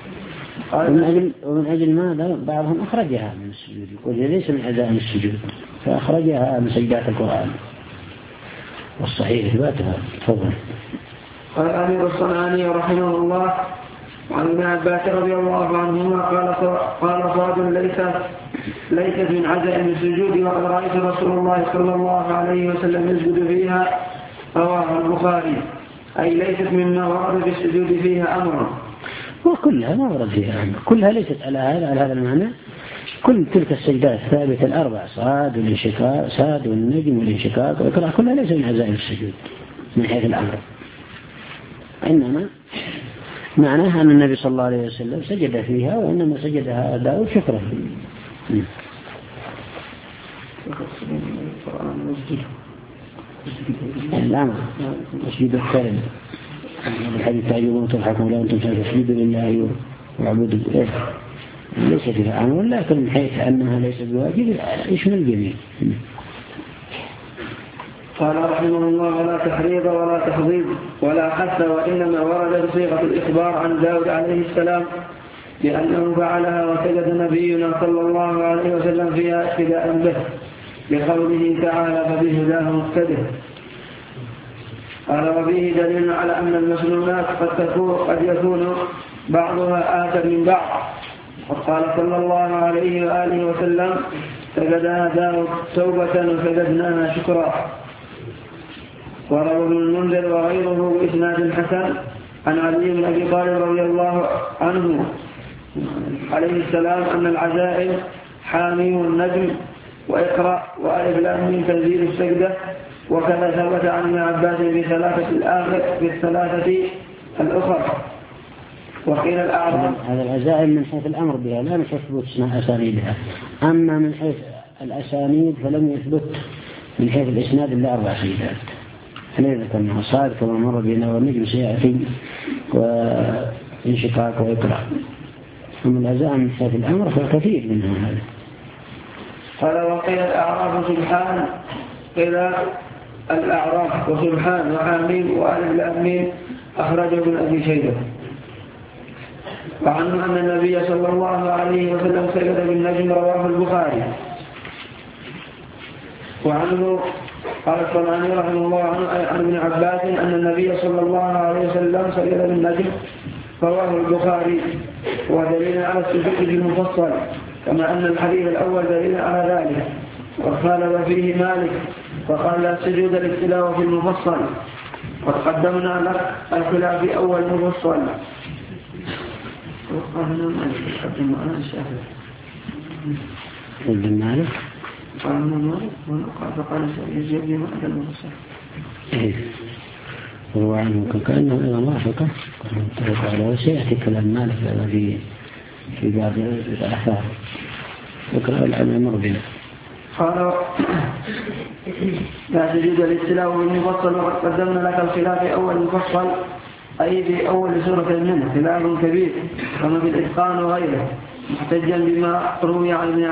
ومن أجل ماذا بعضهم أخرجها من السجود، يقول ليس من عزائم السجود، فأخرجها من سجدات القرآن، والصحيح إثباتها. تفضل. قال أمير الصنعاني رحمه الله عن ابن عباس رضي الله عنهما قال: صلاة ليست من عزائم السجود، وقد رأيت رسول الله صلى الله عليه وسلم يسجد فيها. رواه البخاري. أي ليست مما ورد في السجود فيها أمر. وكلها ما ورد فيها أمر، كلها ليست على هذا المعنى. كل تلك السجدات ثابتة الأربع: صاد والانشقاق، صاد والنجم والانشقاق والإقراء، كلها ليست من عزائم السجود من حيث الأمر، إنما معناها أن النبي صلى الله عليه وسلم سجد فيها، وإنما سجدها داود شكرا. الأمر تسجيد الكلم الحديث: تعجبون وتضحكون لا أنتم تسجدوا لله وعبدوا إيه، ليس فيها أمر، لكن من حيث أنها ليس بواجب يشمل الجميع. قال رحمه الله: ولا تحريض ولا تحضيض ولا حث، وإنما ورد بصيغة الإخبار عن داود عليه السلام لأنه فعلها، وسجد نبينا صلى الله عليه وسلم فيها اقتداء به، بقوله تعالى: فبهداه مقتده. قال: وفيه دليل على أن المسنونات قد يكون بعضها آخر من بعض. وقال صلى الله عليه وآله وسلم: سجدها داود توبة وسجدناها شكرا. وروى ابن المنذر وغيره بإسناد حسن عن علي بن أبي طالب رضي الله عنه عليه السلام أن العزائم حامي والنجم وإقرأ وألف لام من تنزيل السجدة، وكذا ثبت عن ابن عباس في الثلاثة الأخرى. وقيل الأعراب. هذا العزائم من حيث الأمر بها لا من حيث ثبوت أسانيدها، أما من حيث الأسانيد فلم يثبت من حيث الإسناد إلا 4 سجدات. هل ذكرنا صاد كما مر بنا، والنجم سيأتي، وانشقاق وإقرأ. أما العزائم من حيث الأمر فكثير منها هذا. قال: وقيل الأعراف سبحان، قيل الأعراف وسبحان وحاميم وألف لام ميم أخرجه ابن أبي شيبة. وعنه أن النبي صلى الله عليه وسلم سجد بالنجم رواه البخاري. وعنه قال الصنعاني رحمه الله عن ابن عباس أن النبي صلى الله عليه وسلم سجد بالنجم رواه البخاري، ودليل على السجود في المفصل، كما أن الحديث الأول دليل على ذلك. وخالف فيه مالك فقال لا سجود للتلاوة في المفصل، وقدمنا لك الخلاف في أول مفصل. وقالنا مالك قدم معنا الشافعي ابن مالك قالنا مالك فقال يجب لي معنى المفصل. هو عنه كأنه إذا ما فكر على سيأتي كلام مالك في بعض الآثار فكرة العلم مرضنا. قال لا تجد للتلاوة المفصل، وقد قدمنا لك الخلاف في أول مفصل أي في أول سورة منه خلاف كبير كما في الإتقان وغيره، محتجا بما روي عن ابن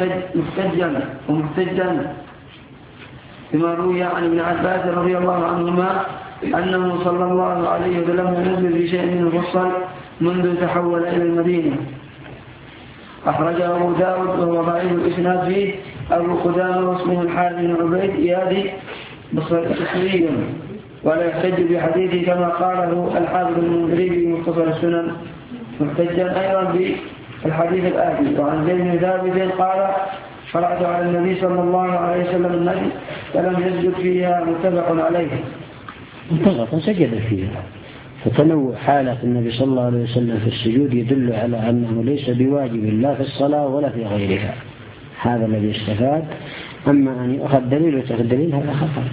عباس رضي الله عنهما أنه صلى الله عليه وسلم نزل في شيء من المفصل منذ تحول إلى المدينة. أخرجه أبو داود وهو ضعيف الإسناد فيه أبو قدامة واسمه الحارث بن عبيد إيادي بصري، ولا يحتج بحديثه كما قاله الحافظ المنذري في مختصر السنن، محتجا أيضا بالحديث الآتي. وعن زيد بن ثابت قال قرأت على النبي صلى الله عليه وسلم النجم فلم يسجد فيها، متفق عليه. متفق سجد فيها. فتنوع حالة النبي صلى الله عليه وسلم في السجود يدل على أنه ليس بواجب لا في الصلاة ولا في غيرها، هذا الذي استفاد. أما أن يؤخذ دليل وتأخذ دليل هذا خطأ.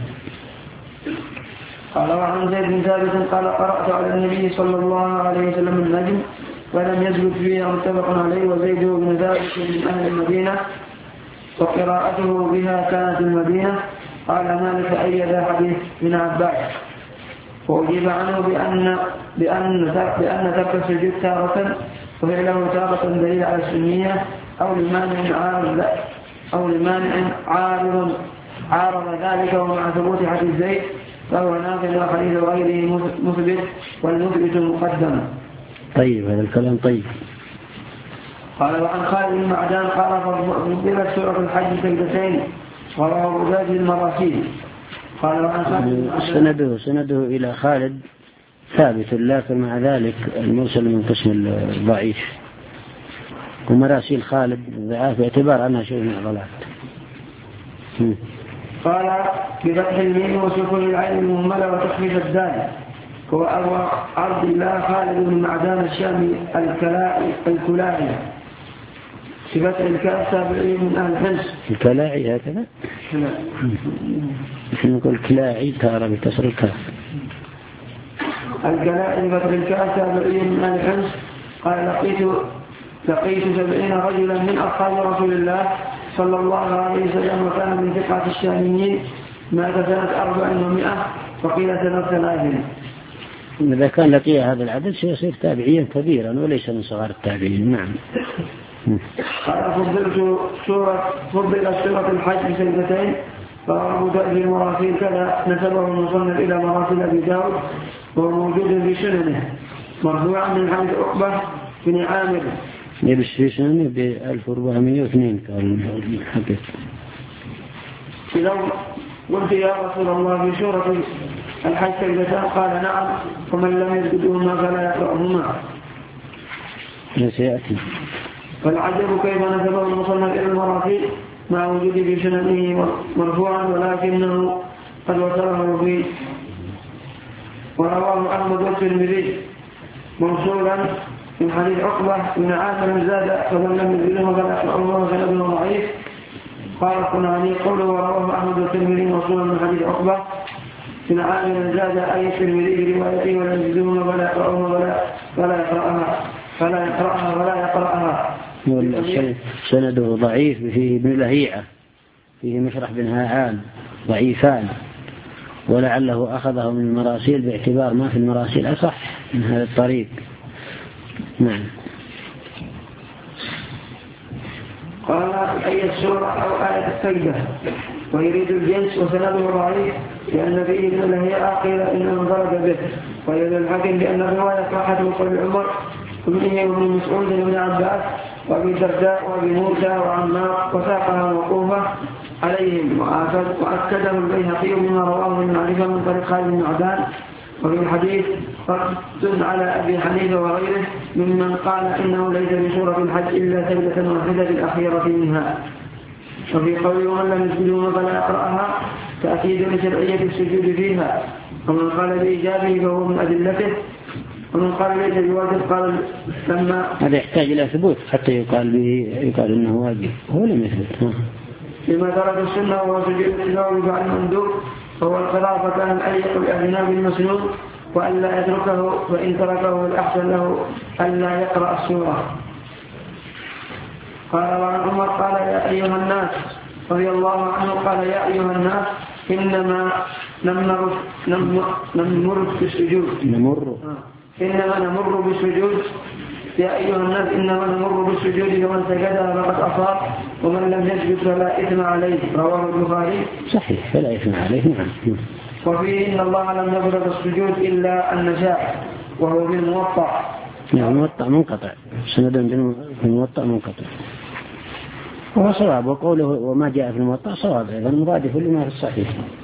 قال وعن زيد بن ثابت قال قرأت على النبي صلى الله عليه وسلم النجم ولم يسجد فيها، متفق عليه. وزيد بن ثابت من أهل المدينة وقراءته بها كانت المدينة. قال مالك أيد حديث ابن عباس، وأجيب عنه بأن ترك السجود تارة وفعله تارة دليل على السنية أو لمانع عارض ذلك، ومع ثبوت حديث زيد فهو ناقل وحديث غيره مثبت، والمثبت مقدم. طيب هذا الكلام طيب. قال وعن خالد بن معدان قال فضلت سورة الحج سجدتين ورواه أبو داود المراسيل. قال وعن خالد سنده إلى خالد ثابت، لكن مع ذلك المرسل من قسم الضعيف، ومراسيل خالد ضعاف باعتبار أنها شيء من الضلال. قال بفتح الميم وسكون العين المهملة وتخفيف الدال. هو أبو عبد الله خالد بن معدان الشامي الكلاعي، بفتح الكاف تابعي من أهل حمص. الكلاعي هكذا؟ نحن نقول كلاعي تارة بكسر الكاف. الكلاعي بفتح الكاف تابعي من أهل حمص. قال لقيت 70 رجلا من أصحاب رسول الله صلى الله عليه وسلم، وكان من ثقات الشاميين، مات سنة 400 وقيل سنة 3. إذا كان لقي هذا العدد سيصير تابعيا كبيرا وليس من صغار التابعين. نعم. قال فضلت سورة الحج سجدتين، فأبو داود المراسيل كذا نسبه المصنف إلى مراسيل أبي داود، وهو موجود في سننه مرفوعا من حديث عقبة بن عامر يبس في سنة ب 1402 قال الحديث. لو قلت يا رسول الله في سورة الحج سجدتان قال نعم، ومن لم يسجدهما فلا يقرأهما. سيأتي. فالعجب كيف نسبه المصنف إلى المراسيل مع وجود في سننه مرفوعا، ولكنه قد وصله فيه. ورواه أحمد والترمذي موصولا من حديث عقبة بن عامر زاد فمن لم يسجدهما فلا يقرأهما وسنده ضعيف. قال الصنعاني قوله ورواه أحمد والترمذي موصولا من حديث عقبة بن عامر زاد أي الترمذي بروايته ولا يسجدهما فلا يقرأهما فلا يقرأها. سنده ضعيف، فيه ابن لهيعة، فيه مشرح بن هاعان، ضعيفان، ولعله أخذه من المراسيل باعتبار ما في المراسيل أصح من هذا الطريق. نعم. قال أي السورة أو آية السجدة، ويريد الجنس وسنده ضعيف لأن فيه ابن لهيعة قيل إنه انضرب به، ويدل الحاكم بأن الرواية صحت وقول عمر وابن مسعود وابن عباس وابي الدرداء وابي موسى وعمار وساقها موقوفة عليهم. وأكده البيهقي بما رواه المعرفة من طريق خالد بن عدان. وفي الحديث رد على أبي حنيفة وغيره ممن قال إنه ليس بسورة الحج إلا سجدة واحدة الأخيرة منها. وفي قوله من لم يسجدون فلا يقرأها تأكيد لشرعية السجود فيها. ومن قال بإيجابه فهو من أدلته، ومن قال ليس بواجب قال لما هذا يحتاج إلى ثبوت حتى يقال إنه واجب، هو لم يثبت. لما ترك السنة وهو سجود التلاوة بعد المندوب فهو القراءة فكان الأليق بأذناب المسنون وأن لا يتركه، فإن تركه الأحسن له أن لا يقرأ السورة. قال وعن عمر قال يا أيها الناس رضي الله عنه قال يا أيها الناس إنما نمر بالسجود إنما نمر بالسجود يا أيها الناس إنما نمر بالسجود فمن سجدها فقد أصاب ومن لم يسجد فلا إثم عليه. رواه البخاري. صحيح فلا إثم عليه. نعم. وفيه إن الله لم يفرض السجود إلا أن نشاء وهو بالموطأ. نعم موطأ منقطع، سند بالموطأ منقطع وهو صواب، وقوله وما جاء في الموطأ صواب أيضا مرادف لما في الصحيح.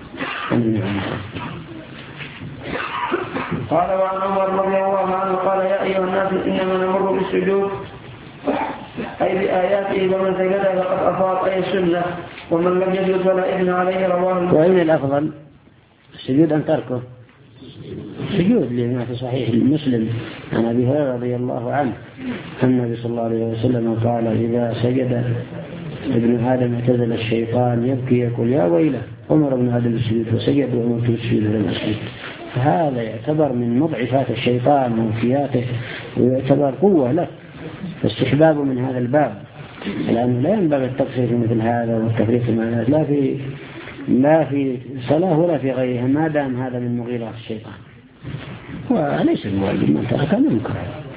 قال وعن عمر رضي الله عنه قال يا أيها الناس إنما نمر بالسجود أي بآياته فمن سجد فقد أصاب أي السنة ومن لم يسجد فلا إثم عليه. رواه. وأين الأفضل السجود أن تركه؟ سجود لما في صحيح المسلم عن أبي هريرة رضي الله عنه أن النبي صلى الله عليه وسلم قال إذا سجد ابن آدم اعتزل الشيطان يبكي يقول يا ويله أمر ابن آدم السجود فسجد وأمرت السجود لم أسجد. فهذا يعتبر من مضعفات الشيطان ومنفياته ويعتبر قوة له، فاستحباب من هذا الباب، لأنه لا ينبغي التقصير في مثل هذا والتفريق في معناه لا في صلاة ولا في غيرها ما دام هذا من مغيرات الشيطان، وليس الواجب من ترك منكر.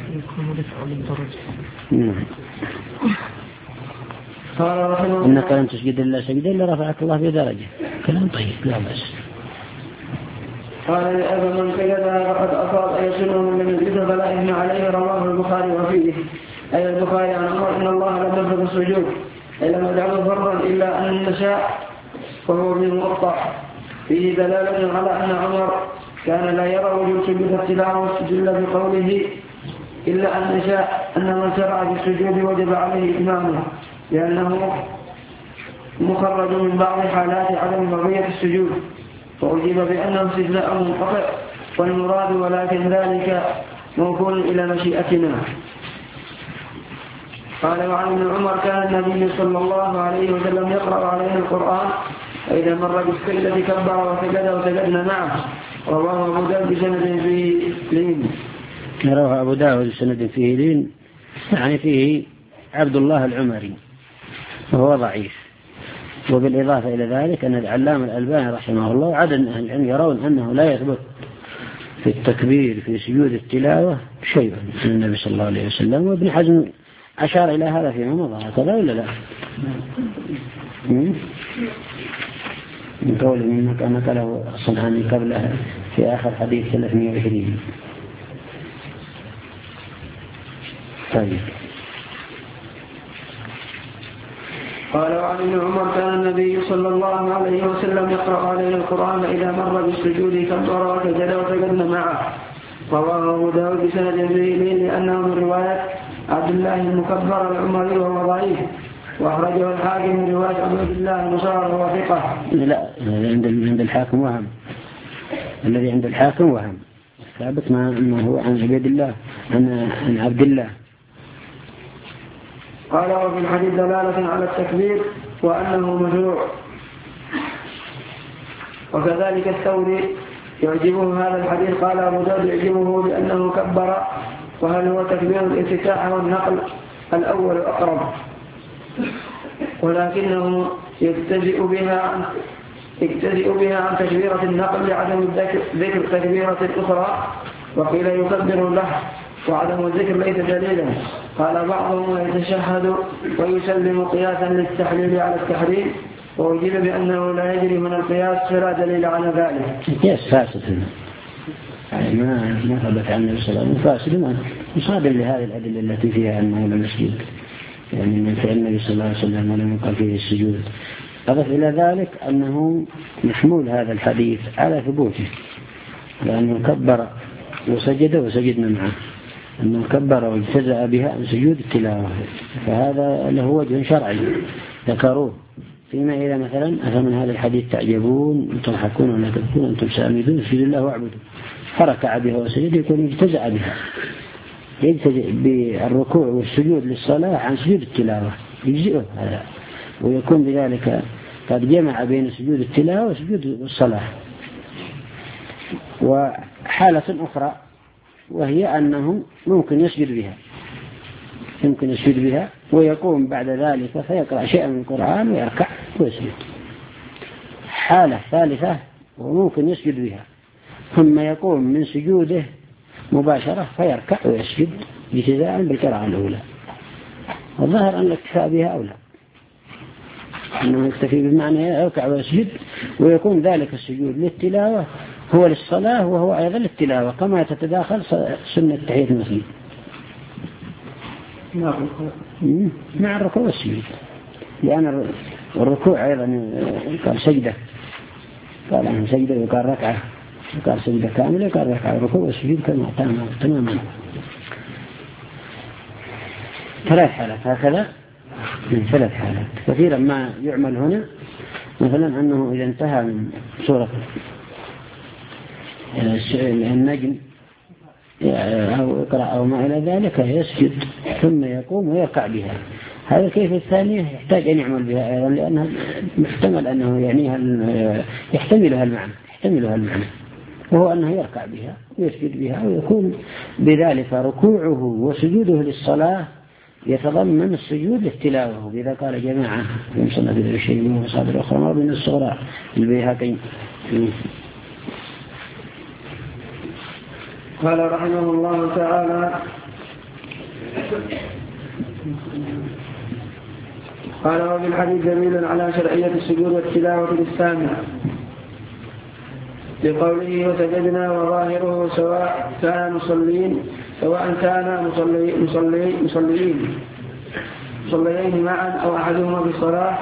إنك لن تسجد إلا سجدا إلا رفعك الله بدرجة. كلام طيب لا بأس. قال لأبا من سجدها فقد أصاب أي سنة من لم يسجد فلا إثم عليه. رواه البخاري. وفيه أي البخاري عن عمر إن الله لم يفرض السجود أي لم يجعله فرضا إلا أن نشاء وهو بالموطأ. فيه دلالة على أن عمر كان لا يرى وجود سجود التلاوة والسجود بقوله إلا أن نشاء أن من شرع في السجود وجب عليه إتمامه لأنه مخرج من بعض حالات عدم فرضية السجود، وأجيب بأنه استثناء منقطع والمراد ولكن ذلك موكول إلى مشيئتنا. قال وعن ابن عمر كان النبي صلى الله عليه وسلم يقرأ عليه القرآن فإذا مر بالسجدة كبر وسجد وسجدنا معه. رواه أبو داود بسند فيه لين. رواه أبو داود بسند فيه لين يعني فيه عبد الله العمري وهو ضعيف. وبالإضافة إلى ذلك أن العلامة الألباني رحمه الله وعدد من أهل العلم يرون أنه لا يثبت في التكبير في سجود التلاوة شيء عن النبي صلى الله عليه وسلم. وابن حزم أشار إلى هذا فيما مضى هكذا ولا لا؟ من قوله مما كان نقله الصنعاني قبله في آخر حديث 320. طيب. قال وعن ابن عمر كان النبي صلى الله عليه وسلم يقرأ عليه القرآن إذا مر بالسجود كبر وسجد وسجدنا معه. رواه أبو داود بسند فيه لين لأنه من رواية عبد الله المكبر العمري وهو ضعيف، وأخرجه الحاكم من رواية عبد الله المصار وهو ثقة. لا عند الحاكم وهم، الذي عند الحاكم وهم ثابت ما هو عن عبد الله عن عبد الله. قال وفي الحديث دلالة على التكبير وأنه مشروع. وكذلك الثوري يعجبه هذا الحديث. قال أبو داود يعجبه لأنه كبر، وهل هو تكبير الافتتاح والنقل الأول أقرب، ولكنه يجتزئ بها عن تكبيرة النقل لعدم ذكر تكبيرة أخرى، وقيل يكبر له وعدم الذكر ليس دليلا. قال بعضهم يتشهد ويسلم قياسا للتحليل على التحريم، وأجيب بأنه لا يجري من القياس فلا دليل على ذلك. قياس فاسد يعني ما ثبت عن النبي صلى الله عليه وسلم فاسد مصادر لهذه الأدلة التي فيها أنه لم يسجد يعني من فعل النبي صلى الله عليه وسلم ولم يقل فيه السجود. أضف إلى ذلك أنه محمول هذا الحديث على ثبوته لأنه كبر وسجد وسجدنا معه أنه كبر واجتزأ بها عن سجود التلاوة فهذا له وجه شرعي ذكروه. فيما إذا مثلا أفمن هذا الحديث تعجبون تضحكون ولا تبكون أنتم سامدون اسجدوا الله واعبدوا فركع بها وسجد يكون اجتزأ بها يجتزئ بالركوع والسجود للصلاة عن سجود التلاوة يجزئه هذا ويكون بذلك قد جمع بين سجود التلاوة وسجود الصلاة. وحالة أخرى وهي أنه ممكن يسجد بها ويقوم بعد ذلك فيقرأ شيئا من القرآن ويركع ويسجد. حالة ثالثة وممكن يسجد بها ثم يقوم من سجوده مباشرة فيركع ويسجد اجتزاء بالقراءة الأولى. والظاهر أن الاكتفاء بها أولى أنه يكتفي بمعنى يركع ويسجد ويكون ذلك السجود للتلاوة هو للصلاة وهو أيضا للتلاوة كما تتداخل سنة تحية المسجد مع الركوع والسجود لأن الركوع أيضا قال سجدة قال عنه سجدة وقال ركعة وقال سجدة كاملة وقال ركعة الركوع والسجود كما تماما. ثلاث حالات هكذا من ثلاث حالات كثيرا ما يعمل هنا مثلا أنه إذا انتهى من سورة النجم أو اقرأ أو ما إلى ذلك يسجد ثم يقوم ويركع بها. هذا كيف الثانية يحتاج أن يعمل بها أيضا لأنها محتمل أنه يعنيها يحتملها المعنى وهو أنه يركع بها ويسجد بها ويكون بذلك ركوعه وسجوده للصلاة يتضمن السجود للتلاوة. إذا قال جماعة في مصنف ابن الشيباني ومصادر أخرى ما بين الصغرى البيهقي. قال رحمه الله تعالى قال وفي الحديث دليل على شرعية السجود والتلاوة للسامع لقوله وسجدنا وظاهره سواء كان مصليين معا أو أحدهما بالصلاة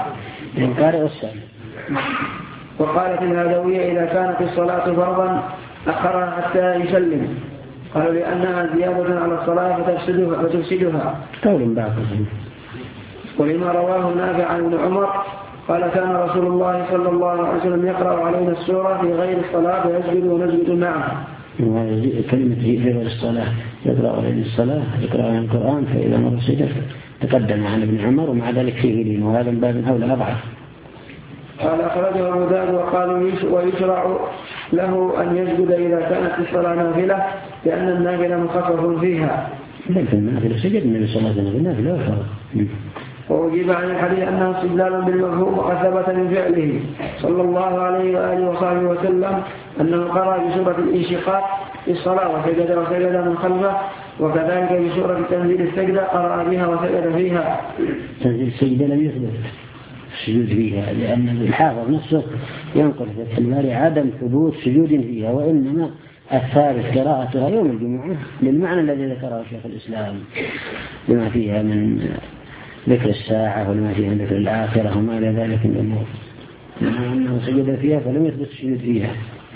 وقالت الهدوية إذا كانت الصلاة فرضا أخرها حتى يسلم قالوا لأنها زيادة على الصلاة فتفسدها قول باطل. ولما رواه النافع عن ابن عمر قال كان رسول الله صلى الله عليه وسلم يقرأ علينا السورة في غير الصلاة ويسجد ونسجد معه. كلمة في غير الصلاة يقرأ علينا الصلاة يقرأ علينا القرآن فإذا مر سجد تقدم عن ابن عمر ومع ذلك فيه لين وهذا من باب هؤلاء أضعف. قال أخرجه أبو داود وقالوا ويشرع له أن يسجد إذا كانت الصلاة نافلة لأن النافلة مخفف فيها. لكن النافلة سجد النبي صلى الله عليه وسلم النافلة أخرى. وأجيب عن الحديث أنه استدلال بالمفهوم وقد ثبت من فعله صلى الله عليه وآله وصحبه وسلم أنه قرأ بسورة الانشقاق في الصلاة وسجد من خلفه وكذلك بسورة تنزيل السجدة قرأ بها وسجد فيها. تنزيل السجدة لم يثبت السجود فيها لأن الحافظ نفسه ينقل في الباري عدم ثبوت سجود فيها وإنما الثالث قراءتها يوم الجمعة للمعنى الذي ذكره شيخ الإسلام لما فيها من ذكر الساعة ولما فيها من ذكر الآخرة وما إلى ذلك من الأمور أنه سجد فيها فلم يثبت السجود فيها.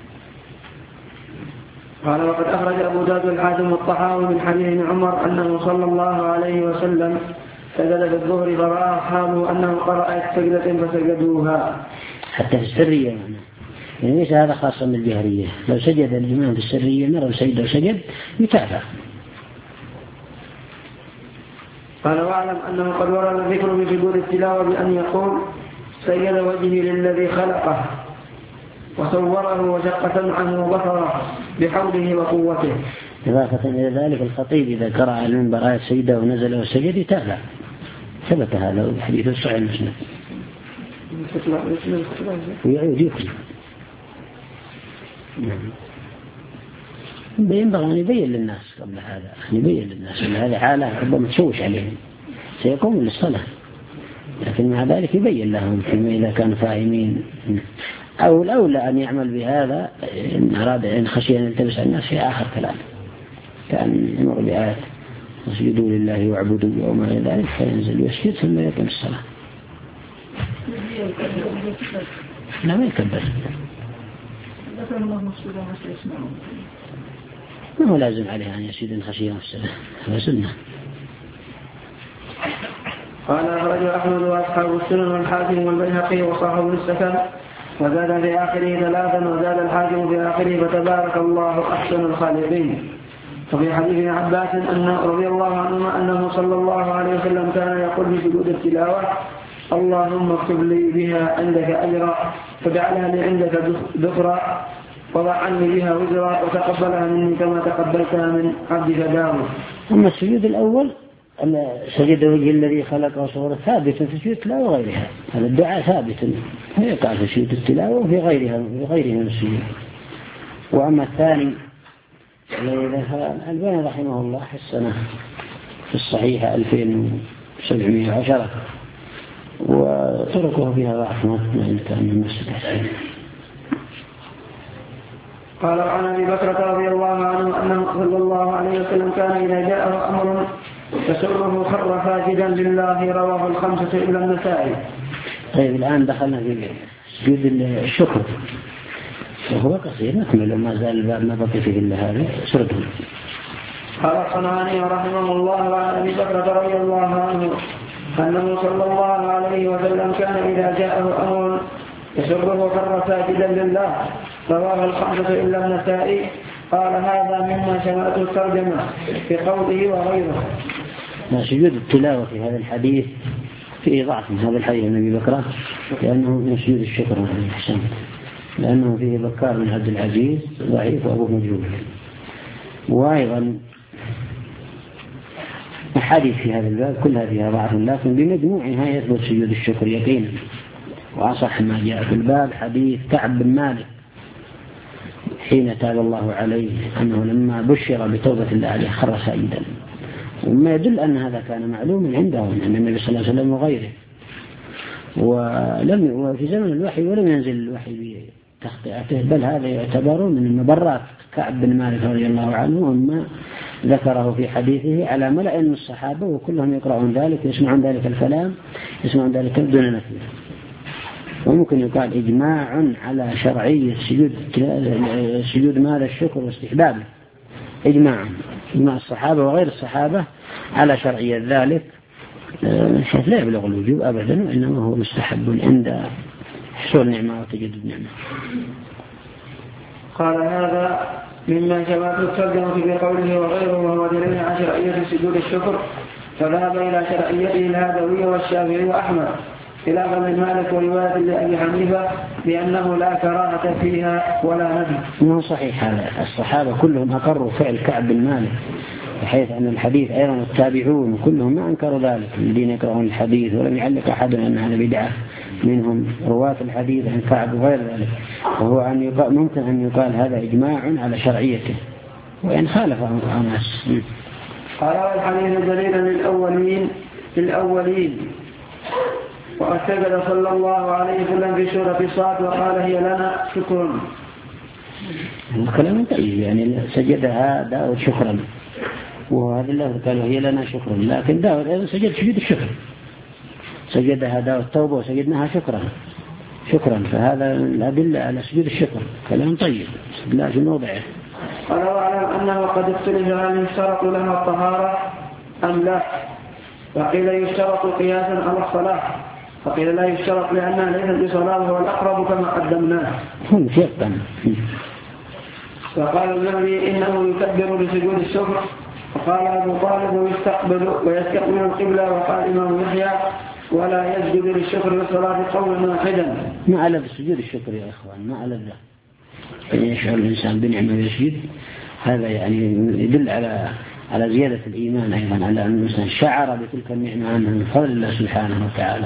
قال وقد أخرج أبو داود الحاكم والطحاوي من حديث ابن عمر أنه صلى الله عليه وسلم سجد في الظهر فرأى أصحابه أنه قرأ سجدة فسجدوها حتى في السرية يعني ليس هذا خاصا بالجهرية. لو سجد الإمام في السرية مرة سجد يتابع. قال واعلم أنه قد ورد الذكر في سجود التلاوة بأن يقول سجد وجهي للذي خلقه وصوره وشق سمعه وبصره بحوله وقوته. إضافة إلى ذلك الخطيب إذا قرأ المنبر آية سجدة ونزل وسجد يتابع ثبت هذا الحديث الصحيح المسند ويعود يكتب. ينبغي أن يبين للناس قبل هذا أن هذه حالة ربما تشوش عليهم سيقوم للصلاة لكن مع ذلك يبين لهم فيما إذا كانوا فاهمين أو الأولى أن يعمل بهذا إن أراد إن خشي أن يلتبس على الناس في آخر كلام، كان يمر بآيات اسجدوا لله واعبدوا وما إلى ذلك، فينزل يسجد ثم يقيم الصلاة. لا ما يكبر، ما هو لازم عليه أن يسجد إن خشي نفسه، هذا سنة. قال أخرج أحمد وأصحاب السنن والحاكم والبيهقي وصاحب السكن، وزاد في آخره 3 وزاد الحاكم في آخره فتبارك الله أحسن الخالقين. وفي حديث ابن عباس أنه رضي الله عنهما أنه صلى الله عليه وسلم كان يقول في سجود التلاوة: اللهم اكتب لي بها عندك أجرا، فاجعلها لي عندك ذكرا، وضع عني بها وزرا، وتقبلها مني كما تقبلتها من عبدك داود. أما السجود الأول سجد وجه الذي خلق وصوره ثابت في سجود التلاوة وغيرها، هذا الدعاء ثابت يقع في سجود التلاوة وفي غيرها من السجود. وأما الثاني الباني رحمه الله حسنه في الصحيحة 2710 وتركه فيها ضعف ما كان من مسجد. قال عن أبي بكر رضي الله عنه أنه صلى الله عليه وسلم كان إذا جاءه أمر فسره خر ساجدا لله، رواه الخمسة إلا النسائي. طيب الآن دخلنا في سجود الشكر وهو قصير نكمل ما زال الباب ما بقي فيه إلا هذا سرده. قال الصنعاني رحمه الله عن أبي بكر رضي الله عنه أنه صلى الله عليه وسلم كان إذا جاءه أمر يسره خر ساجدا لله، رواه الخمسة إلا النسائي. قال هذا مما شملت الترجمة في قوله وغيره. سجود التلاوة في هذا الحديث فيه ضعف من هذا الحديث عن أبي بكر، لأنه من سجود الشكر والإحسان، لأنه فيه بكار بن عبد العزيز ضعيف وأبو مجهول. وأيضا أحاديث في هذا الباب كلها فيها ضعف، لكن بمجموعها يثبت سجود الشكر يقينا. وأصح ما جاء في الباب حديث كعب بن مالك حين تاب الله عليه أنه لما بشر بتوبة الله عليه خر ساجدا، وما يدل أن هذا كان معلوما عنده عند النبي صلى الله عليه وسلم وغيره، وفي زمن الوحي ولم ينزل الوحي بتخطئته، بل هذا يعتبر من مبرات كعب بن مالك رضي الله عنه، وما ذكره في حديثه على ملأ من الصحابة وكلهم يقرؤون ذلك يسمعون ذلك الكلام يسمعون ذلك دون نفي. وممكن يقال إجماع على شرعية سجود ماذا الشكر واستحبابه، إجماع الصحابة وغير الصحابة على شرعية ذلك، حيث لا يبلغ الوجوب أبدا، وإنما هو مستحب عند حصول نعمة وتجدد نعمة. قال هذا مما شملت الترجمة في قوله وغيره، وهو دليل على شرعية سجود الشكر، فذهب إلى شرعيته الهادوية والشافعي وأحمد خلافا من مالك ورواية لأبي حنيفة بأنه لا كراهة فيها ولا نفي. مو صحيح هذا، الصحابة كلهم أقروا فعل كعب بن مالك، بحيث أن الحديث أيضا التابعون كلهم ما أنكروا ذلك الذين يقرؤون الحديث، ولم يعلق أحد أن هذا بدعة منهم رواة الحديث عن كعب وغير ذلك. وهو ممكن أن يقال هذا إجماع على شرعيته وإن خالف الناس. قال الحديث دليلا للأولين وأسجد صلى الله عليه وسلم في سورة صاد وقال هي لنا شكر. الكلام طيب، يعني سجدها داود شكرا، وهذا الله قال هي لنا شكرا، لكن داود أيضا سجد سجود الشكر، سجدها داود توبة وسجدناها شكرا، فهذا الأدلة على سجود الشكر. كلام طيب لا في موضعه. قال واعلم أنه قد اختلف هل يشترط لها الطهارة أم لا، وقيل يشترط قياسا على الصلاة، فقيل لا يشترط لأنها ليست بصلاة وهو الأقرب كما قدمناه. وقال النبي إنه يكبر بسجود الشكر، وقال أبو طالب ويستقبل القبلة، وقال إمام يحيى ولا يسجد للشكر بالصلاة قولا واحدا. ما على سجود الشكر يا إخوان، ما على ذا أن يشعر الإنسان بنعمة يسجد، هذا يعني يدل على زيادة الإيمان، أيضا على أن الإنسان شعر بتلك النعمة من فضل الله سبحانه وتعالى.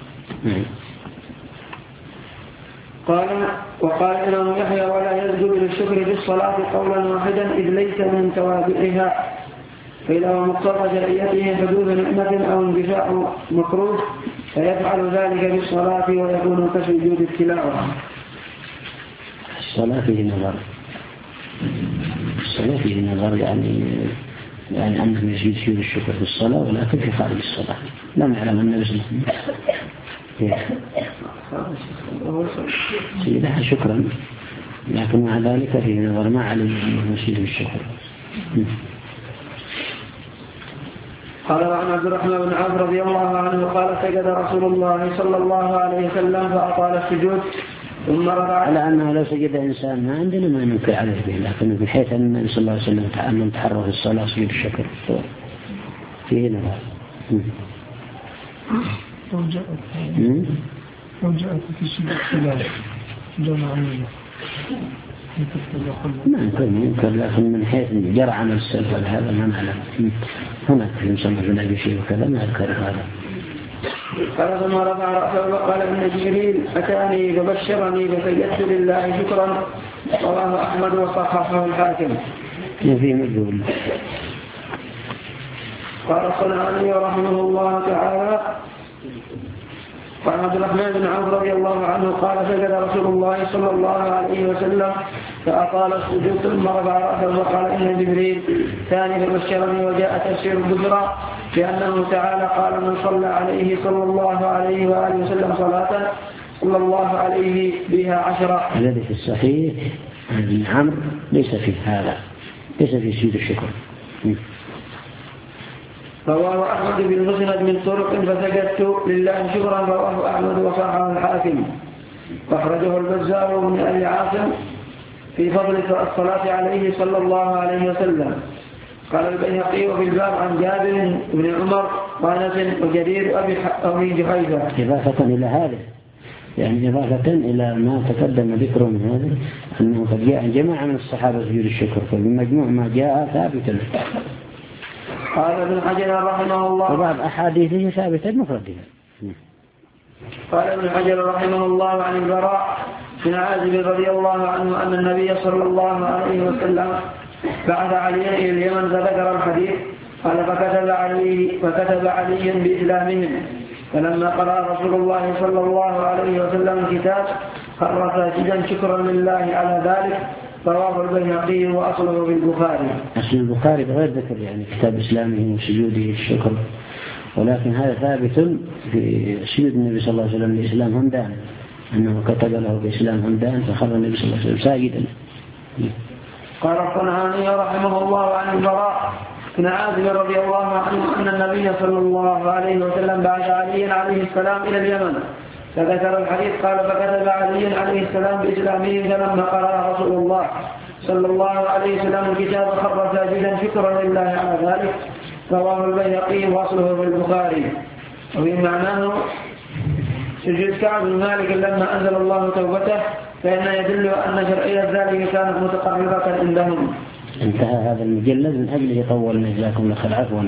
وقال إمام يحيى ولا يسجد للشكر بالصلاة قولا واحدا إذ ليس من توابعها، فإذا هو مقتضى شرعيته حدوث نعمة أو انتفاع مكروه فيفعل ذلك بالصلاة ويكون كسجود التلاوة. الصلاة فيه نظر. الصلاة فيه نظر يعني أنه يزيد سجود الشكر في الصلاة، ولكن في خارج الصلاة لا نعلم أن يسلم سيدها شكرا، لكن مع ذلك فيه نظر ما علم أنه يزيد الشكر. قال عن عبد الرحمن بن عوف رضي الله عنه قال سجد رسول الله صلى الله عليه وسلم فأطال السجود ثم رفع. على أنه لو سجد إنسان ما عندنا ما ننكر عليه به، لكن من حيث أن النبي صلى الله عليه وسلم أن تحرر في الصلاة سجود الشكر فيه نظر. لو جاءت في سجود الصلاة جمع منه ما يمكن، لكن من حيث جرى عمل السلف هذا ما نعلم. هناك في مسمى جنابي شيء وكذا ما أذكر هذا. قال ثم رفع رأسه وقال إن جبريل أتاني فبشرني فسجدت لله شكرا. رواه أحمد وصححه الحاكم. في مجهول. قال الصنعاني رحمه الله تعالى وعن عبد الرحمن بن عوف رضي الله عنه قال سجد رسول الله صلى الله عليه وسلم فأطال السجود ثم رفع رأسه وقال إن جبريل ثاني فبشرني. وجاء تفسير البشرى بأنه تعالى قال من صلى عليه صلى الله عليه وآله وسلم صلاة صلى الله عليه بها 10. الذي في الصحيح عن عمرو ليس في هذا، ليس في سجود الشكر. رواه أحمد بن مسند من طرق فسجدت لله شكرا. رواه أحمد وصححه الحاكم وأخرجه البزار من أبي عاصم في فضل الصلاة عليه صلى الله عليه وسلم. قال البيهقي وفي الباب عن جابر بن عمر وأنس وجرير أبي جحيفة. إضافة إلى هذا يعني إضافة إلى ما تقدم ذكره من هذا أنه قد جاء جماعة من الصحابة سجود الشكر، فبمجموع ما جاء ثابتا. قال ابن حجر رحمه الله وبعض أحاديثه ثابتة مفردها. قال ابن حجر رحمه الله عن البراء بن عازب رضي الله عنه أن النبي صلى الله عليه وسلم بعث عليا إلى اليمن فذكر الحديث. قال فكتب علي بإسلامهم، فلما قرأ رسول الله صلى الله عليه وسلم الكتاب خر ساجدا شكرا لله على ذلك. رواه البيهقي وأصله في البخاري. أصل البخاري بغير ذكر يعني كتاب إسلامه وسجوده الشكر، ولكن هذا ثابت في سجود النبي صلى الله عليه وسلم لإسلام همدان، أنه كتب له بإسلام همدان فخر النبي صلى الله عليه وسلم ساجدا. قال الصنعاني رحمه الله عن البراء بن عازب رضي الله عنه أن النبي صلى الله عليه وسلم بعث علي عليه السلام إلى اليمن فذكر الحديث. قال فكتب علي عليه السلام بإسلامه، فلما قرأ رسول الله صلى الله عليه وسلم الكتاب خر ساجدا شكرا لله على ذلك. رواه البيهقي واصله في البخاري. وفي معناه سجود كعب بن مالك لما أنزل الله توبته، فإن يدل أن شرعية ذلك كانت متقربة عندهم. انتهى هذا المجلد من أجله طول جزاكم الله خير. عفوا.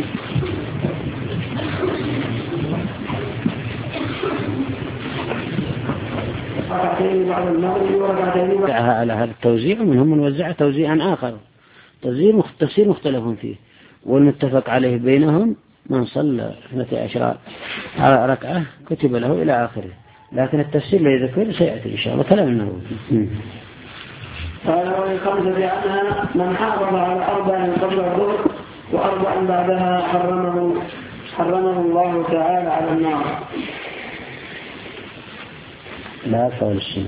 وزعها على هذا التوزيع، ومنهم من وزع توزيعا آخر تفسير مختلف فيه، والمتفق عليه بينهم من صلى 12 ركعة كتب له إلى آخره، لكن التفسير الذي ذكر سيأتي إن شاء الله كلام النووي. قال وللخمسة عنها من حافظ على 4 قبل الظهر و4 بعدها حرمه الله تعالى على النار. لا فعل السنة.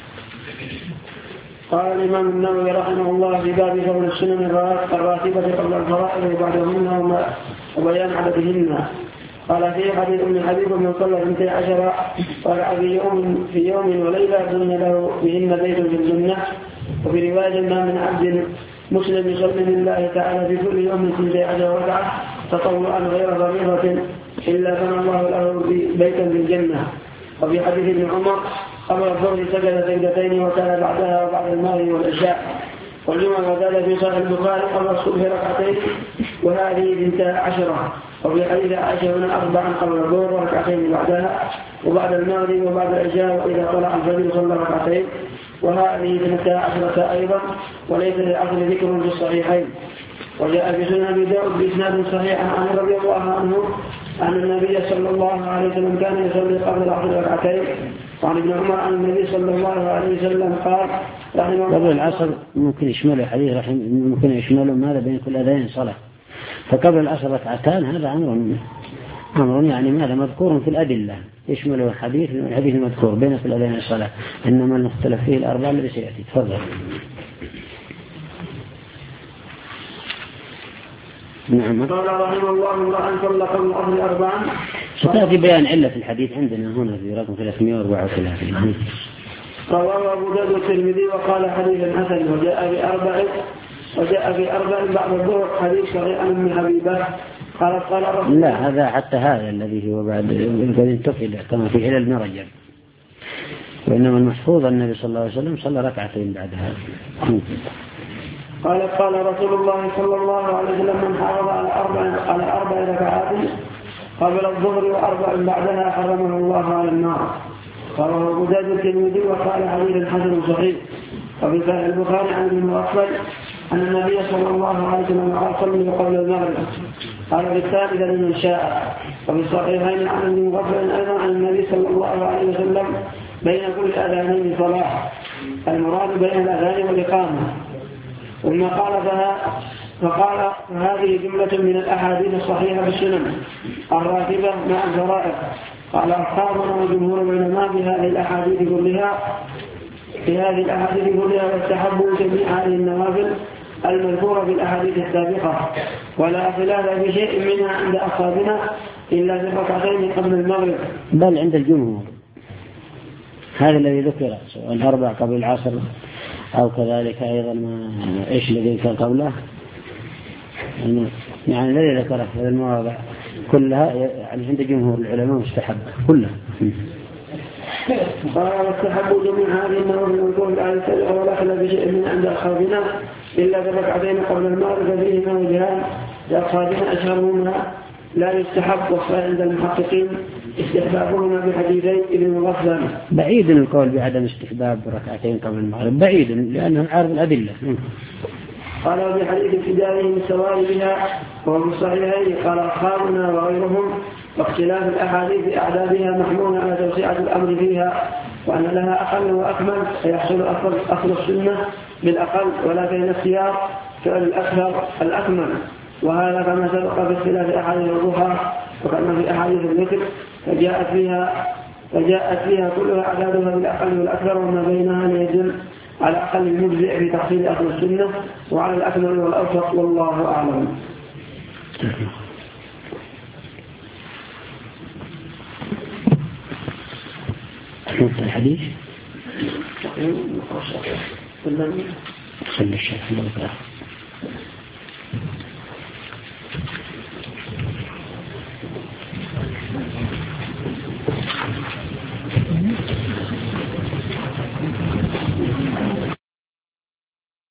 قال الإمام النووي رحمه الله في باب فضل السنن الراتبة قبل الفرائض وبعدهن وبيان عددهن. قال في حديث ابن حبيب من صلى 12 قال في يوم وليلة بن له بهن بيت في الجنة. وفي رواية ما من عبد مسلم يصلي لله تعالى في كل يوم 12 ركعة تطوعا غير فريضة إلا بنى الله له بيتا في الجنة. وفي حديث ابن عمر قبل الظهر سجد سجدتين وكان بعدها وبعد المغرب والعشاء. والجمعة وزاد في صحيح البخاري قبل الصبح ركعتين وهذه 12. وفي حديث عائشة من 4 قبل الظهر وركعتين بعدها وبعد المغرب وبعد العشاء، وإذا طلع الفجر صلى ركعتين وهذه 12 أيضا، وليس للعصر ذكر في الصحيحين. وجاء في سنن أبي داود بإسناد صحيح عن رضي الله عنه أن النبي صلى الله عليه وسلم كان يصلي قبل العصر ركعتين وعن ابن عمر عن النبي صلى الله عليه وسلم قال قبل العصر ممكن يشمله حديث ممكن يشمله ماذا بين كل أذان صلاة، فقبل العصر ركعتان هذا أمر يعني ماذا مذكور في الأدلة يشمله الحديث المذكور بين كل أذان الصلاة، إنما المختلف فيه الأربعة الذي سيأتي. تفضل. نعم. قال رحمه الله أن طلق المرأة الأربعة. ستأتي بيان علة الحديث عندنا هنا في رقم 334. رواه أبو داود الترمذي وقال حديث حسن وجاء بأربع بعد الظهر حديث صحيح عن أم حبيبة قال لا هذا حتى هذا الذي هو بعد قد انتقل كما في علل ابن رجب، وإنما المحفوظ النبي صلى الله عليه وسلم صلى ركعتين بعد هذا. قال رسول الله صلى الله عليه وسلم من حافظ على أربع ركعات قبل الظهر وأربع بعدها حرمه الله على النار. رواه أبو داود الترمذي وقال حديث حسن صحيح. وفي صحيح البخاري عن ابن مغفل أن النبي صلى الله عليه وسلم قال صلوا قبل المغرب قال بالثالثة لمن شاء. وفي الصحيحين عن ابن مغفل أيضا عن النبي صلى الله عليه وسلم بين كل أذانين صلاة، المراد بين الأذان والإقامة. ثم فقال هذه جملة من الأحاديث الصحيحة في السنن الراتبة مع الفرائض. قال أصحابنا وجمهور العلماء في هذه الأحاديث كلها واستحبوا جميع هذه النوافل المذكورة في الأحاديث السابقة، ولا خلاف في شيء منها عند أصحابنا إلا في ركعتين قبل المغرب، بل عند الجمهور هذا الذي ذكر سواء الأربع قبل العصر أو كذلك أيضا ما إيش الذي كان قبله، يعني الذي ذكره في المواضع كلها يعني عند جمهور العلماء مستحب كلها. قال واستحبوا جميع هذه النوافل المذكورة في الآية السابقة ولا خلاف في شيء من عند أصحابنا إلا في ركعتين قبل المغرب فيهما وجهان لأصحابنا أشهرهما لا يستحب، وصحيح عند المحققين استحبابهما بحديثين ابن مغفل. بعيد القول بعدم استحباب ركعتين قبل المغرب، بعيد لأنه عارض الأدلة. قال بحديث ابتدائهم السواد بها وهو في الصحيحين قال أصحابنا وغيرهم واختلاف الأحاديث بأعدادها محمول على توسعة الأمر فيها، وأن لها أقل وأكمل فيحصل أصل السنة بالأقل، ولكن الاختيار فعل الأكثر الأكمل. وهذا كما سبق في اختلاف أحاديث الضحى وكما في أحاديث الوتر فجاءت فيها كلها أعدادها بالأقل والأكثر، وما بينها ليدل على أقل المجزئ في تحصيل أصل السنة وعلى الأكمل والأوسط، والله أعلم. الحديث خلي الشيخ